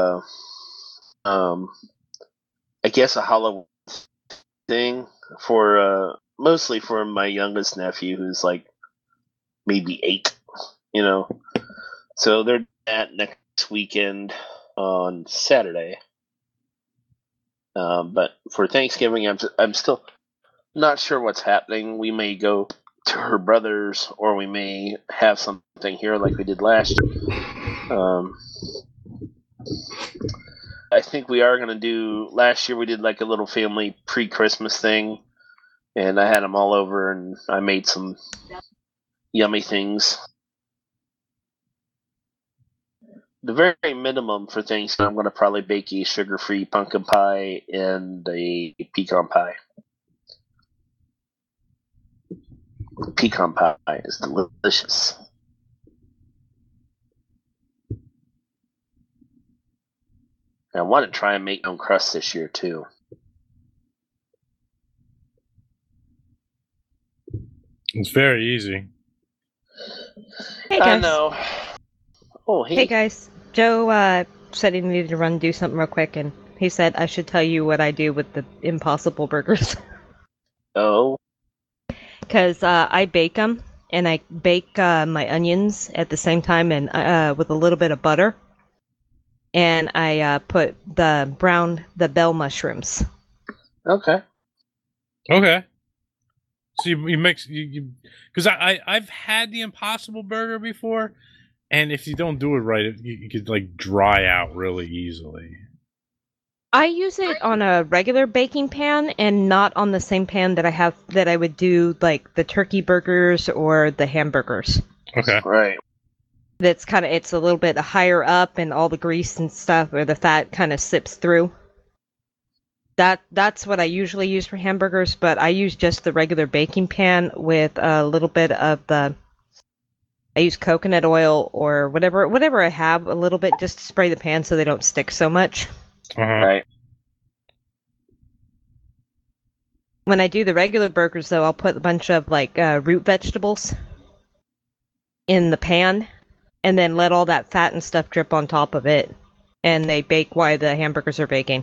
I guess a Halloween thing for, mostly for my youngest nephew, who's like maybe 8, you know. So they're at next weekend on Saturday. But for Thanksgiving, I'm still not sure what's happening. We may go to her brother's, or we may have something here like we did last year. I think we are going to do. Last year we did like a little family pre-Christmas thing, and I had them all over, and I made some yummy things. The very minimum for Thanksgiving, I'm going to probably bake a sugar-free pumpkin pie and a pecan pie. Pecan pie is delicious. I want to try and make my own crust this year, too. It's very easy. Hey, guys. I know. Oh, hey guys. Joe said he needed to run and do something real quick, and he said I should tell you what I do with the Impossible Burgers. Oh. Because I bake them, and I bake my onions at the same time, and with a little bit of butter. And I put the bell mushrooms. Okay. Okay. So you mix you because I've had the Impossible Burger before. And if you don't do it right, you could like dry out really easily. I use it on a regular baking pan and not on the same pan that I would do like the turkey burgers or the hamburgers. Okay. Right. It's a little bit higher up and all the grease and stuff or the fat kind of sips through. That's what I usually use for hamburgers, but I use just the regular baking pan with a little bit of I use coconut oil or whatever I have a little bit just to spray the pan so they don't stick so much. Right. When I do the regular burgers, though, I'll put a bunch of like root vegetables in the pan and then let all that fat and stuff drip on top of it. And they bake while the hamburgers are baking.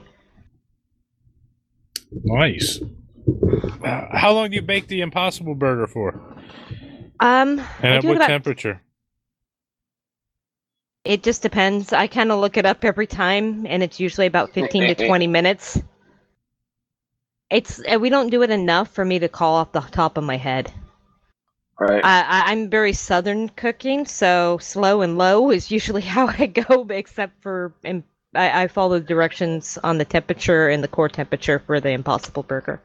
Nice. How long do you bake the Impossible Burger for? And at what temperature? It just depends. I kind of look it up every time, and it's usually about 15 to 20 minutes. We don't do it enough for me to call off the top of my head. Right. I'm very southern cooking, so slow and low is usually how I go, except for I follow the directions on the temperature and the core temperature for the Impossible Burger.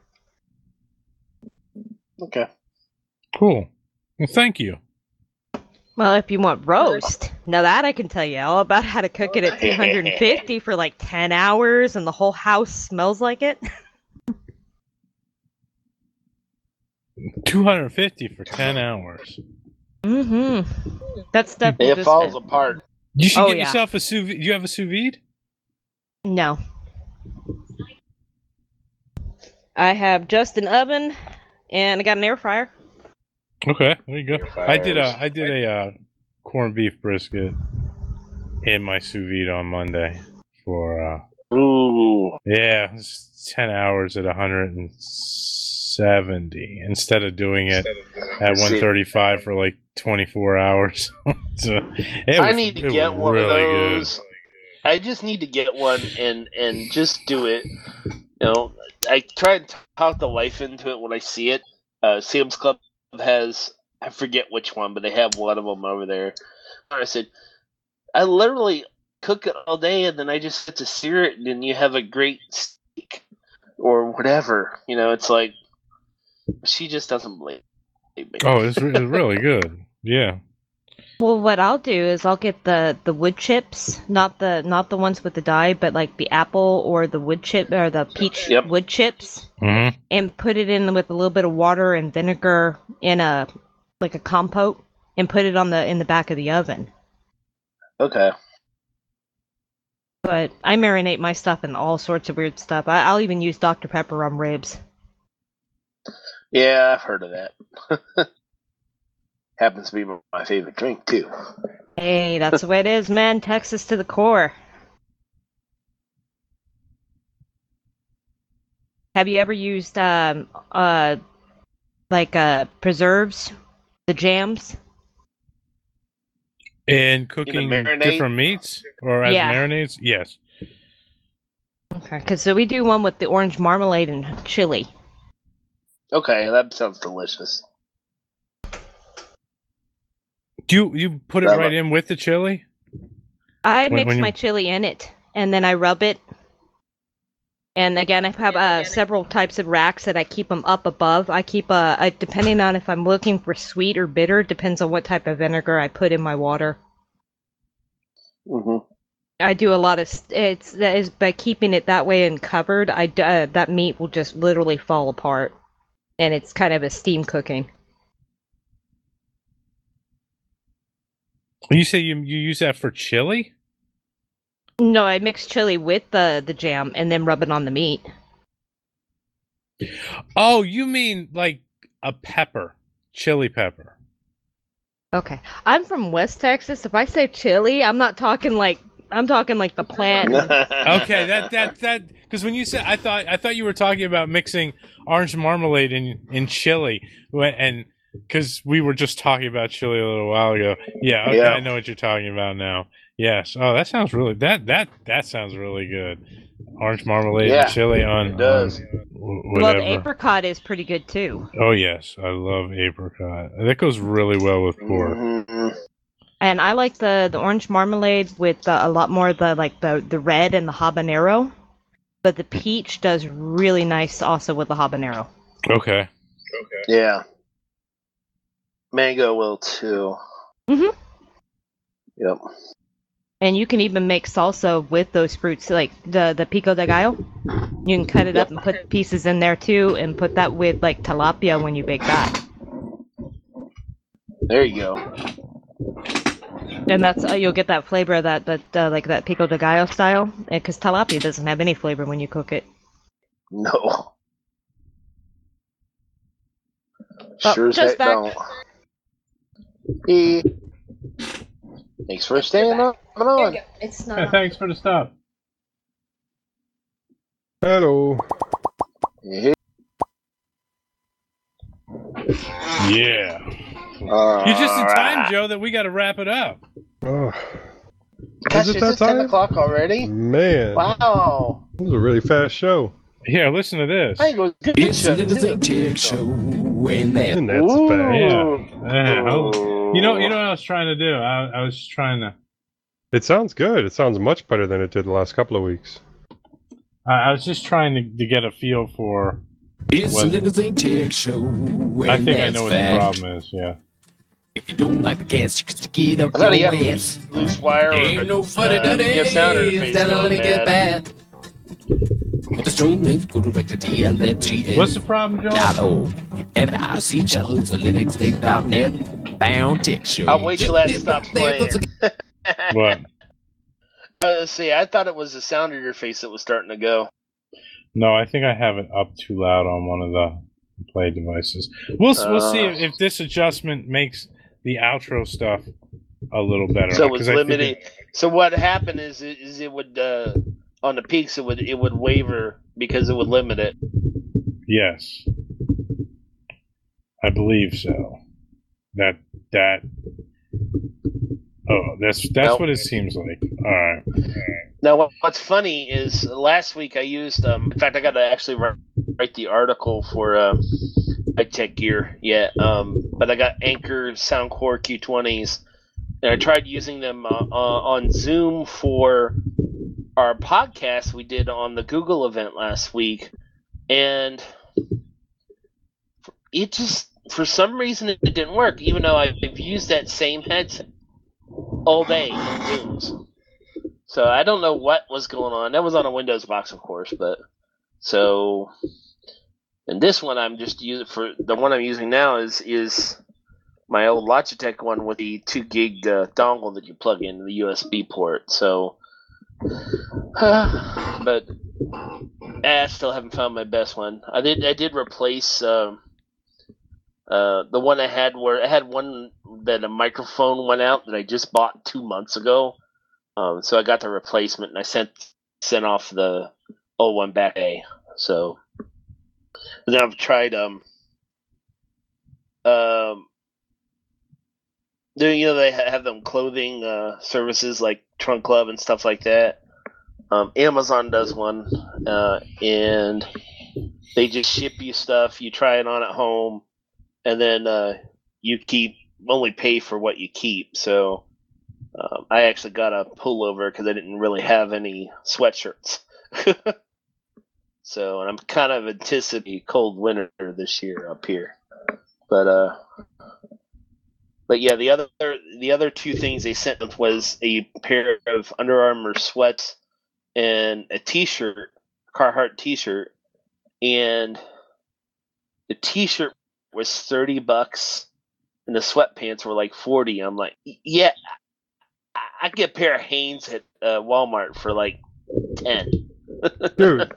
Okay. Cool. Well, thank you. Well, if you want roast, now that I can tell you all about how to cook it at 250 for like 10 hours and the whole house smells like it. 250 for 10 hours. Mm-hmm. That stuff will It just falls apart. You should get yourself a sous vide. Do you have a sous vide? No. I have just an oven, and I got an air fryer. Okay, there you go. I did a corned beef brisket in my sous vide on Monday for Ooh. yeah, it's 10 hours at 170 instead of doing it at 135 for like 24 hours. So I need to get one of those. Good. I just need to get one and just do it. I try and talk the wife into it when I see it. Sam's Club has, I forget which one, but they have one of them over there. I said, I literally cook it all day and then I just get to sear it and then you have a great steak or whatever. It's like, she just doesn't believe me. Oh, it's really good. Yeah. Well, what I'll do is I'll get the wood chips, not the ones with the dye, but like the apple or the wood chip or the peach wood chips, and put it in with a little bit of water and vinegar in a compote, and put it in the back of the oven. Okay. But I marinate my stuff in all sorts of weird stuff. I'll even use Dr. Pepper on ribs. Yeah, I've heard of that. Happens to be my favorite drink, too. Hey, that's the way it is, man. Texas to the core. Have you ever used, preserves? The jams? In cooking different meats? Or as marinades? Yes. Okay, because we do one with the orange marmalade and chili. Okay, that sounds delicious. Do you put it right in with the chili? I mix my chili in it, and then I rub it. And again, I have several types of racks that I keep them up above. I keep depending on if I'm looking for sweet or bitter, depends on what type of vinegar I put in my water. Mm-hmm. I do a lot of that is by keeping it that way and covered. That meat will just literally fall apart, and it's kind of a steam cooking. You say you use that for chili? No, I mix chili with the jam and then rub it on the meat. Oh, you mean like a pepper, chili pepper? Okay, I'm from West Texas. If I say chili, I'm talking like the plant. Okay, that because when you said, I thought you were talking about mixing orange marmalade in chili, and because we were just talking about chili a little while ago. Yeah, okay, I know what you're talking about now. Yes. Oh, that sounds really that sounds really good. Orange marmalade and chili on. It does. Whatever. Well, the apricot is pretty good too. Oh yes, I love apricot. That goes really well with pork. Mm-hmm. And I like the orange marmalade with a lot more of the red and the habanero, but the peach does really nice also with the habanero. Okay. Yeah. Mango will too. Mhm. Yep. And you can even make salsa with those fruits, like the pico de gallo. You can cut it up and put pieces in there too, and put that with like tilapia when you bake that. There you go. And that's you'll get that flavor of that like that pico de gallo style, because tilapia doesn't have any flavor when you cook it. No. Oh, Sure as heck don't. Thanks for staying on. It's not. Thanks for the stop. Hello. Yeah. You're just in time, Joe, that we got to wrap it up. Oh. Gosh, is it 10 o'clock already? Man. Wow. This was a really fast show. Here, listen to this. I think it was good. It's a little thing tech show, and that's fact. You know what I was trying to do? I was trying to. It sounds good. It sounds much better than it did the last couple of weeks. I was just trying to get a feel for. It's a little thing tech show. I think I know what the problem is. Yeah. If you don't like the gas, you can stick it up I thought he your had ass. loose wire. Ain't no funny sound interface that'll going only get bad. bad. With the strong link, go direct to DLFG. What's the problem, Joe? NIC channels, linuxtech.net, bound tech show. I'll wait till that stops playing. What? See, I thought it was the sound interface that was starting to go. No, I think I have it up too loud on one of the play devices. We'll see if this adjustment makes the outro stuff a little better. So it was limited. So what happened is it would on the peaks it would waver because it would limit it. Yes, I believe so. That. Oh, that's what it seems like. All right. Now, what's funny is last week I used. In fact, I got to actually write the article for High Tech Gear. Yeah. But I got Anchor Soundcore Q20s, and I tried using them on Zoom for our podcast we did on the Google event last week, and it just for some reason it didn't work, even though I've used that same headset all day in Zooms. So I don't know what was going on. That was on a Windows box, of course, but so. And this one I'm just using for the one I'm using now is my old Logitech one with the 2 gig dongle that you plug in the USB port. So, but I still haven't found my best one. I did replace the one I had where I had one that a microphone went out that I just bought 2 months ago. So I got the replacement and I sent off the old one back today. So then I've tried they have them clothing services like Trunk Club and stuff like that. Amazon does one, and they just ship you stuff. You try it on at home, and then you only pay for what you keep. So I actually got a pullover because I didn't really have any sweatshirts. So, and I'm kind of anticipating cold winter this year up here. But yeah, the other two things they sent us was a pair of Under Armour sweats and a T-shirt, Carhartt T-shirt, and the T-shirt was $30 and the sweatpants were like $40. I'm like, yeah, I get a pair of Hanes at Walmart for like $10. Dude,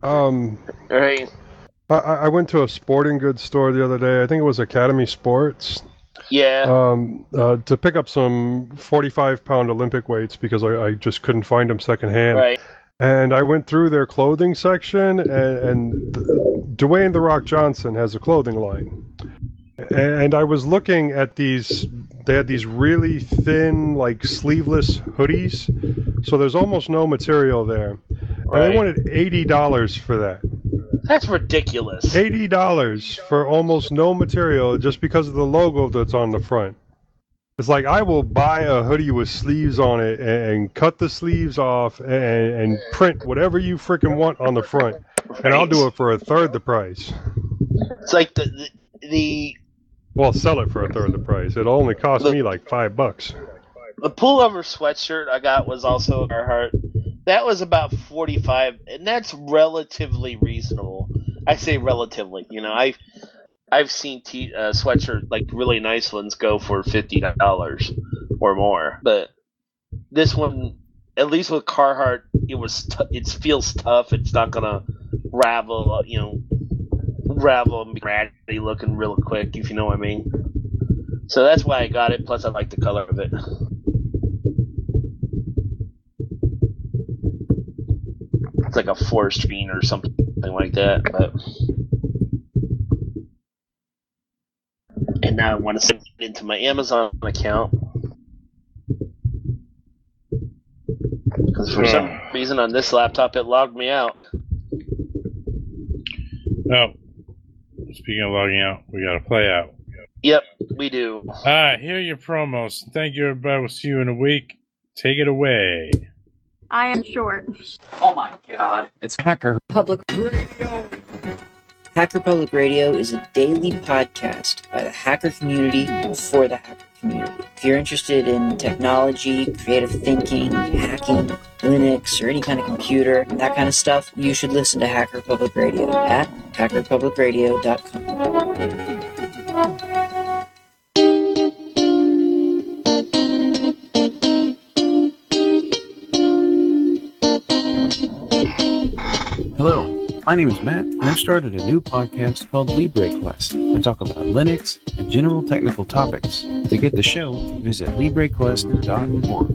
right. I went to a sporting goods store the other day. I think it was Academy Sports. Yeah. To pick up some 45-pound Olympic weights because I just couldn't find them secondhand. Right. And I went through their clothing section, and Dwayne "The Rock" Johnson has a clothing line. And I was looking at these. They had these really thin, like sleeveless hoodies, so there's almost no material there. Right. And I wanted $80 for that. That's ridiculous. $80 for almost no material just because of the logo that's on the front. It's like I will buy a hoodie with sleeves on it and cut the sleeves off and print whatever you freaking want on the front, Right. and I'll do it for a third the price. It's like the Well, sell it for a third the price. It'll only cost me like $5. The pullover sweatshirt I got was also Carhartt. That was about $45, and that's relatively reasonable. I say relatively. You know, I've seen sweatshirt like really nice ones go for $50 or more, but this one, at least with Carhartt, it feels tough. It's not gonna ravel and be ratty looking real quick, if you know what I mean. So that's why I got it. Plus, I like the color of it. It's like a forest green or something like that. And now I want to send it into my Amazon account. Because for some reason on this laptop it logged me out. Oh, speaking of logging out, we got to play out. Yep, we do. All right, here are your promos. Thank you, everybody. We'll see you in a week. Take it away. I am short. Oh my god. It's Hacker Public Radio. Hacker Public Radio is a daily podcast by the hacker community for the hacker community. If you're interested in technology, creative thinking, hacking, Linux, or any kind of computer, that kind of stuff, you should listen to Hacker Public Radio at hackerpublicradio.com. Hello, my name is Matt, and I've started a new podcast called LibreQuest. I talk about Linux and general technical topics. To get the show, visit LibreQuest.org.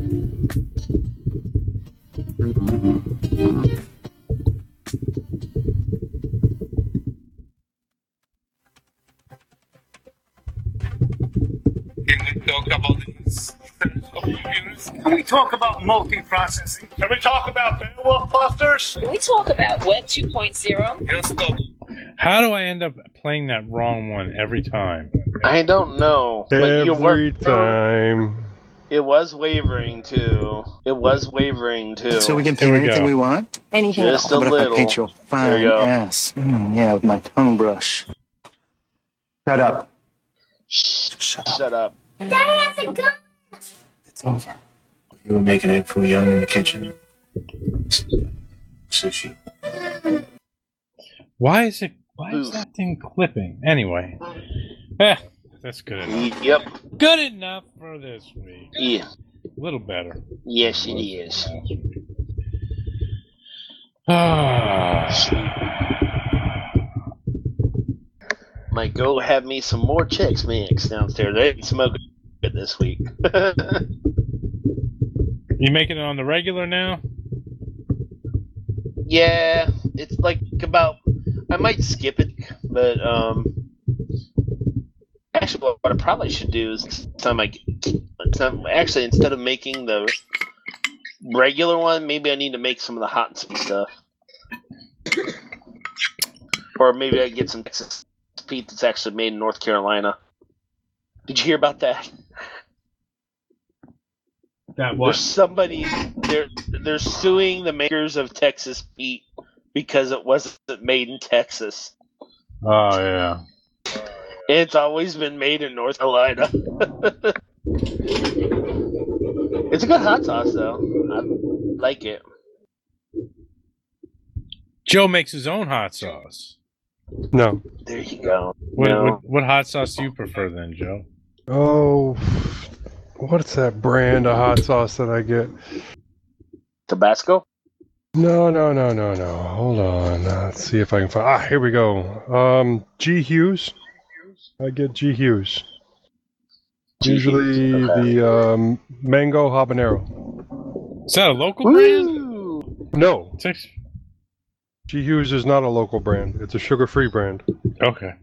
Can we talk about multiprocessing? Can we talk about Beowulf clusters? Can we talk about Web 2.0? Yes, look. How do I end up playing that wrong one every time? I don't know. Every time. It was wavering too. So we can paint anything we want? Anything. Just a But if I little. paint your fine ass, yeah, with my tongue brush. Shut up. Shut up. Daddy has a gun! It's over. You were making it for young in the kitchen. Sushi. Why is that thing clipping? Anyway. That's good enough. Yep. Good enough for this week. Yeah. A little better. Yes, it is. Might go have me some more Chex Mix downstairs. I didn't smoke it this week. You making it on the regular now? Yeah, it's like about. I might skip it, but actually, what I probably should do is instead of making the regular one, maybe I need to make some of the hot stuff, or maybe I get some Texas Pete that's actually made in North Carolina. Did you hear about that? That what? There's somebody they're suing the makers of Texas Pete because it wasn't made in Texas. Oh yeah. It's always been made in North Carolina. It's a good hot sauce though. I like it. Joe makes his own hot sauce. No. There you go. What hot sauce do you prefer then, Joe? Oh, what's that brand of hot sauce that I get? Tabasco? No. Hold on. Let's see if I can find. Here we go. G. Hughes. I get G. Hughes. Usually the mango habanero. Is that a local brand? No. G. Hughes is not a local brand. It's a sugar-free brand. Okay.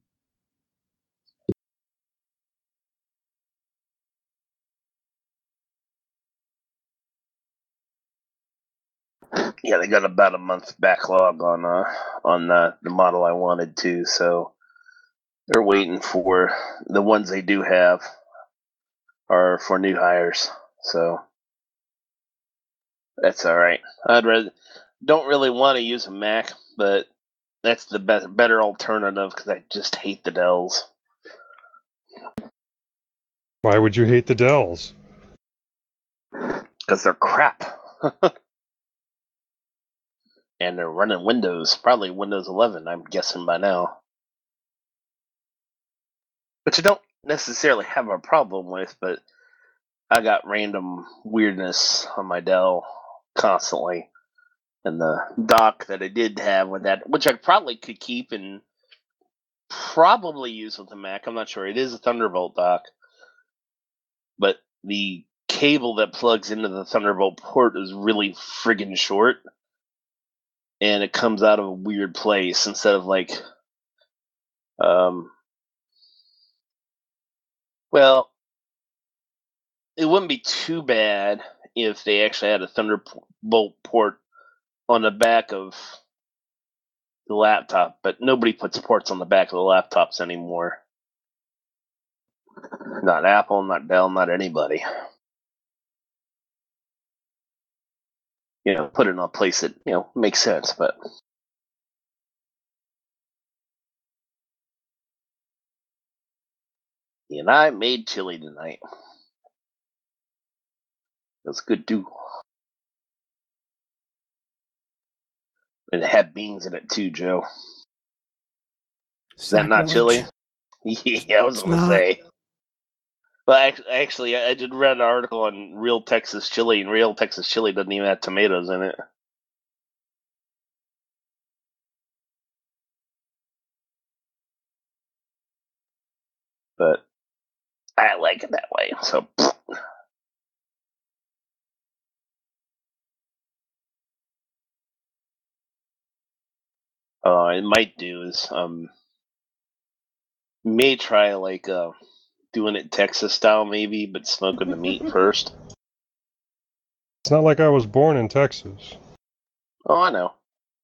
Yeah, they got about a month backlog on the model I wanted to, so they're waiting for the ones they do have are for new hires. So that's all right. Don't really want to use a Mac, but that's the better alternative because I just hate the Dells. Why would you hate the Dells? Because they're crap. And they're running Windows, probably Windows 11, I'm guessing by now. Which I don't necessarily have a problem with, but I got random weirdness on my Dell constantly. And the dock that I did have with that, which I probably could keep and probably use with the Mac, I'm not sure. It is a Thunderbolt dock. But the cable that plugs into the Thunderbolt port is really friggin' short. And it comes out of a weird place instead of like, well, it wouldn't be too bad if they actually had a Thunderbolt port on the back of the laptop, but nobody puts ports on the back of the laptops anymore. Not Apple, not Dell, not anybody. Put it in a place that, makes sense, but... And I made chili tonight. It was good too. And it had beans in it too, Joe. Is that not chili? Yeah, I was going to say. Well, actually, I did read an article on Real Texas Chili, and Real Texas Chili doesn't even have tomatoes in it. But I like it that way, so... I might do is, may try, doing it Texas style, maybe, but smoking the meat first. It's not like I was born in Texas. Oh, I know.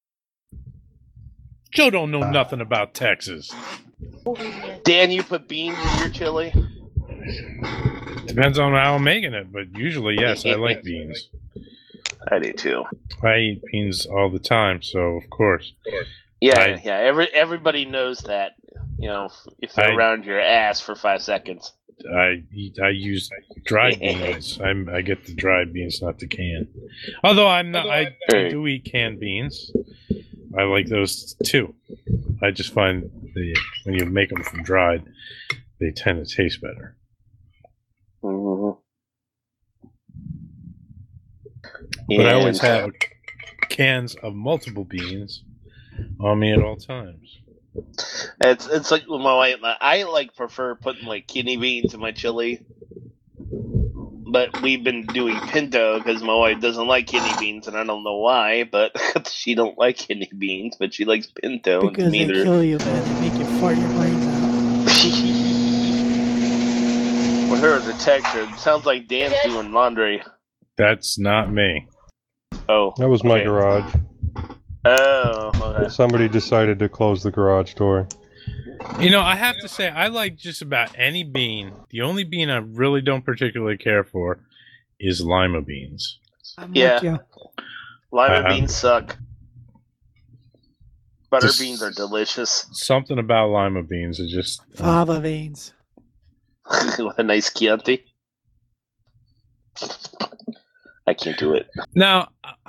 Joe don't know nothing about Texas. Dan, you put beans in your chili? Depends on how I'm making it, but usually, yes, I like beans. I do, too. I eat beans all the time, so, of course. Yeah, everybody knows that, if they're around your ass for 5 seconds. I use dried beans. I get the dried beans, not the canned. Although I do eat canned beans. I like those too. I just find when you make them from dried, they tend to taste better. Mm-hmm. But I always have cans of multiple beans on me at all times. It's like with my wife. I prefer putting kidney beans in my chili, but we've been doing pinto because my wife doesn't like kidney beans, and I don't know why. But she don't like kidney beans, but she likes pinto. Because they kill you, man. They make you fart your brains out. For her, the texture it sounds like Dan's doing laundry. That's not me. Oh, that was my garage. Oh, okay. Somebody decided to close the garage door. I have to say, I like just about any bean. The only bean I really don't particularly care for is lima beans. Yeah. Lima beans suck. Butter beans are delicious. Something about lima beans is just... Fava beans. With a nice Chianti. I can't do it. Now,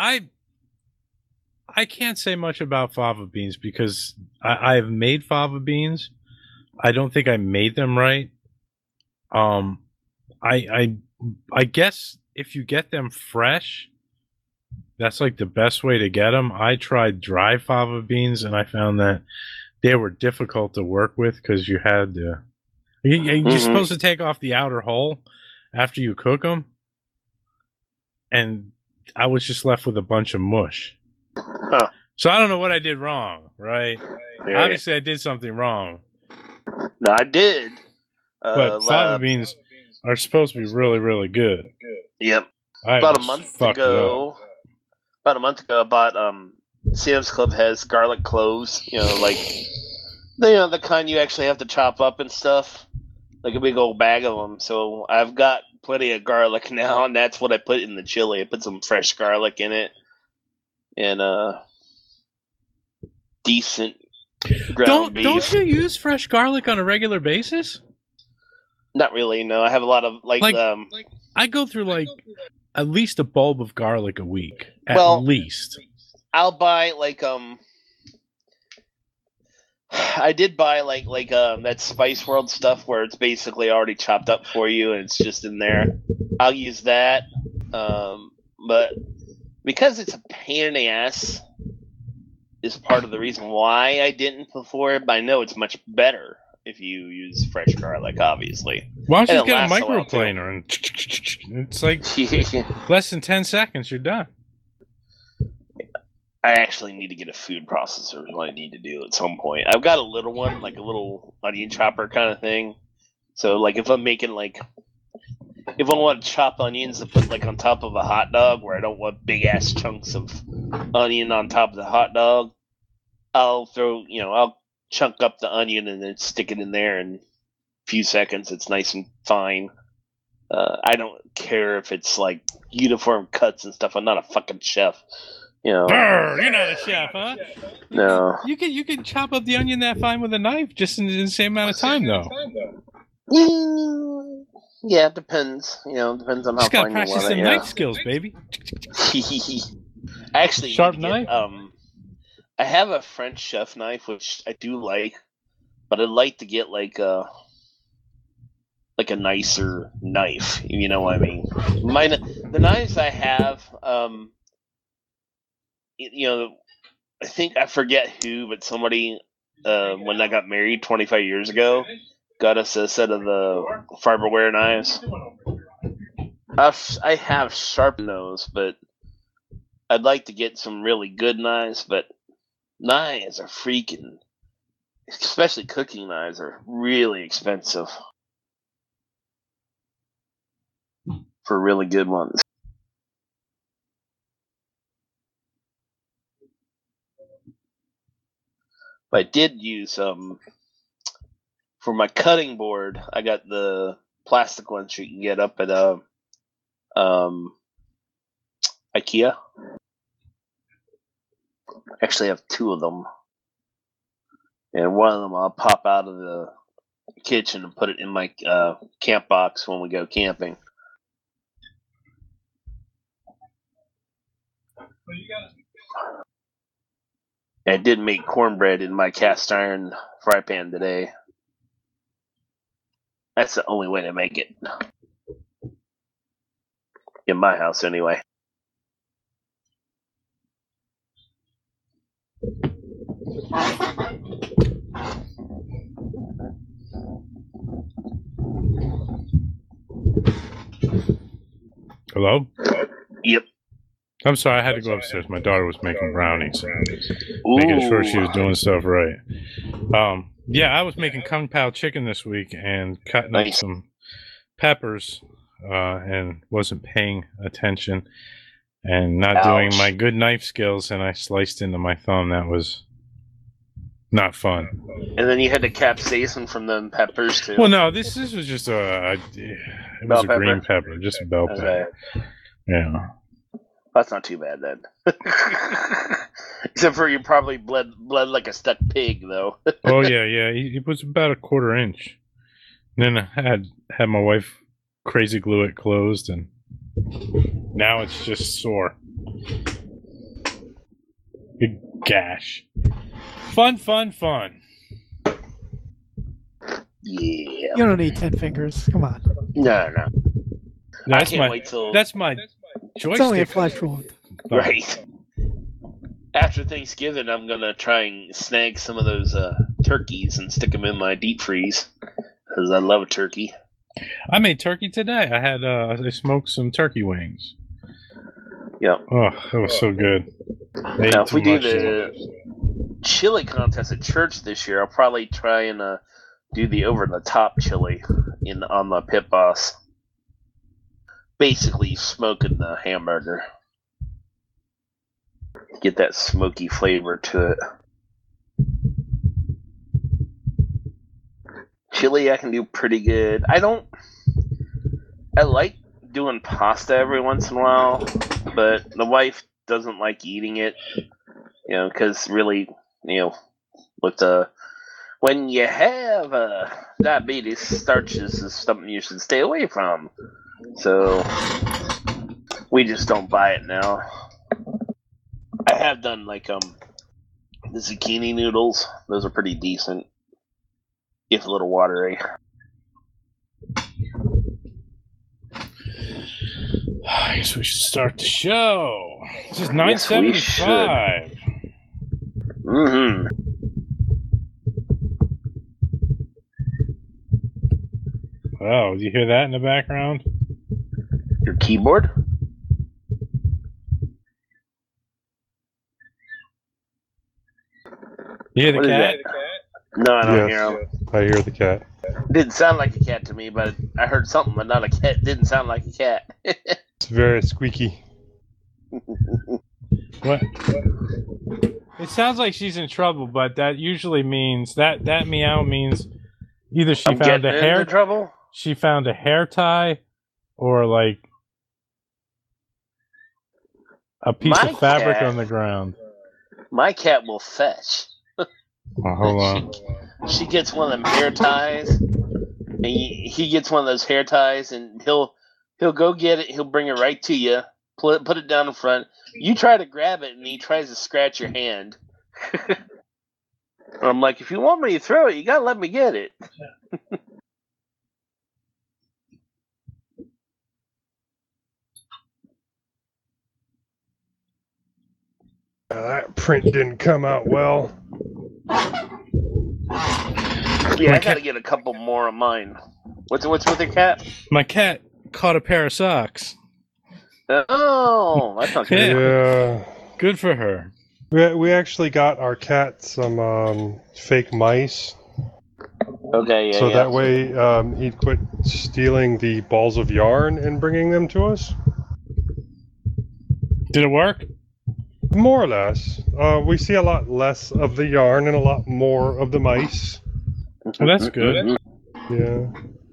I can't say much about fava beans because I've made fava beans. I don't think I made them right. I guess if you get them fresh, that's the best way to get them. I tried dry fava beans and I found that they were difficult to work with because you had to. You're supposed to take off the outer hull after you cook them, and I was just left with a bunch of mush. Huh. So I don't know what I did wrong, right? Yeah. Obviously, I did something wrong. No, I did. But fava beans are supposed to be really, really good. Yep. About a month ago, I bought Sam's Club has garlic cloves. The kind you actually have to chop up and stuff, like a big old bag of them. So I've got plenty of garlic now, and that's what I put in the chili. I put some fresh garlic in it. And decent ground beef. Don't you use fresh garlic on a regular basis? Not really. No, I have a lot of I go through at least a bulb of garlic a week. At least. I'll buy I did buy that Spice World stuff where it's basically already chopped up for you and it's just in there. I'll use that. But because it's a pain in the ass is part of the reason why I didn't before, but I know it's much better if you use fresh garlic, obviously. Why don't you just get a microplaner and it's less than 10 seconds, you're done. I actually need to get a food processor is what I need to do at some point. I've got a little one, like a little onion chopper kind of thing. So if I'm making if I want to chop onions to put on top of a hot dog where I don't want big ass chunks of onion on top of the hot dog, I'll I'll chunk up the onion and then stick it in there in a few seconds. It's nice and fine. I don't care if it's like uniform cuts and stuff. I'm not a fucking chef. Brr, you're not a chef, huh? No. You can chop up the onion that fine with a knife just in the same amount of time, though. Yeah, it depends. Depends on how Just gotta fine you want practice it. some knife skills, baby. I actually Sharp need to get, knife? I have a French chef knife, which I do like, but I'd like to get like a nicer knife. You know what I mean? The knives I have, I think I forget who, but somebody when I got married 25 years ago got us a set of the Farberware knives. I have sharpened those, but I'd like to get some really good knives. But knives are freaking, especially cooking knives, are really expensive for really good ones. But I did use for my cutting board. I got the plastic ones you can get up at IKEA. Actually, I have two of them, and one of them I'll pop out of the kitchen and put it in my camp box when we go camping. I did make cornbread in my cast iron fry pan today. That's the only way to make it. In my house, anyway. Hello? Yep. I'm sorry, I had to go upstairs. My daughter was making brownies. Making sure she was doing stuff right. Yeah, I was making Kung Pao chicken this week and cutting up some peppers and wasn't paying attention and not doing my good knife skills, and I sliced into my thumb. That was not fun. And then you had the capsaicin from the peppers too. Well, no, this was just it was a green pepper, just a bell pepper. Yeah. That's not too bad then. Except for you probably bled like a stuck pig, though. Oh yeah. It was about a 1/4 inch. And then I had my wife crazy glue it closed, and now it's just sore. Big gash. Fun. Yeah. You don't need 10 fingers. Come on. No. That's I can't wait till joystick. It's only a flash wound. Right. After Thanksgiving, I'm gonna try and snag some of those turkeys and stick them in my deep freeze because I love a turkey. I made turkey today. I smoked some turkey wings. Yeah. Oh, that was so good. Now, if we do the chili contest at church this year, I'll probably try and do the over-the-top chili on the Pit Boss. Basically, smoking the hamburger. Get that smoky flavor to it. Chili, I can do pretty good. I like doing pasta every once in a while, but the wife doesn't like eating it, because really, when you have diabetes, starches is something you should stay away from. So we just don't buy it now. I have done the zucchini noodles. Those are pretty decent, if a little watery. I guess we should start the show. This is 975. Mm-hmm. Oh, do you hear that in the background? Your keyboard? You hear the What is cat? that? No, I don't hear him. I hear the cat. Didn't sound like a cat to me, but I heard something, but not a cat. Didn't sound like a cat. It's very squeaky. What? It sounds like she's in trouble, but that usually means that meow means either she found a hair trouble. She found a hair tie, or like a piece of fabric on the ground. My cat will fetch. Oh, hold on. She gets one of them hair ties, and he gets one of those hair ties, and he'll go get it. He'll bring it right to you. Put it down in front. You try to grab it, and he tries to scratch your hand. I'm like, if you want me to throw it, you gotta let me get it. That print didn't come out well. Yeah, I gotta get a couple more of mine. What's with the cat? My cat caught a pair of socks. Oh, that's not good. Yeah. Good for her. We actually got our cat some fake mice. Okay, yeah. So that way he'd quit stealing the balls of yarn and bringing them to us. Did it work? More or less. We see a lot less of the yarn and a lot more of the mice. Well, that's good. Yeah.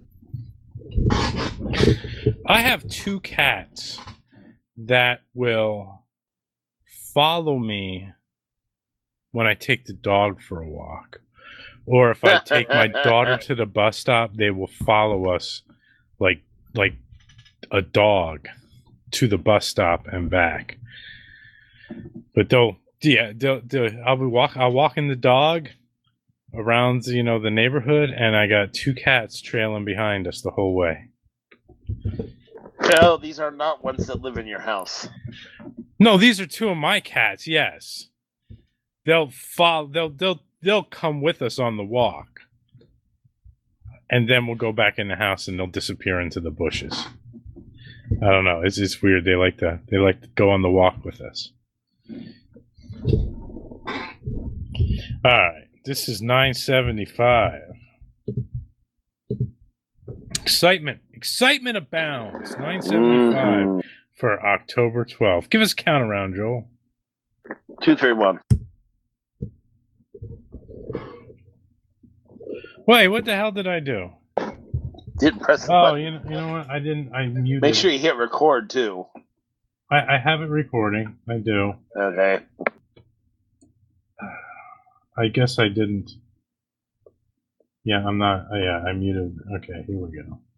I have 2 cats that will follow me when I take the dog for a walk. Or if I take my daughter to the bus stop, they will follow us like a dog to the bus stop and back. But I'll walking the dog around, the neighborhood, and I got 2 cats trailing behind us the whole way. No, these are not ones that live in your house. No, these are 2 of my cats. Yes, they'll come with us on the walk, and then we'll go back in the house, and they'll disappear into the bushes. I don't know. It's weird. They like to go on the walk with us. All right, this is 975. Excitement abounds. 975 for October 12th. Give us a count around, Joel. 2, 3, 1. Wait, what the hell did I do? Didn't press the button. button. You know what? I didn't. I muted. Make sure you hit record too. I have it recording. I do. Okay. I guess I didn't. Yeah, I'm not. Yeah, I muted. Okay, here we go.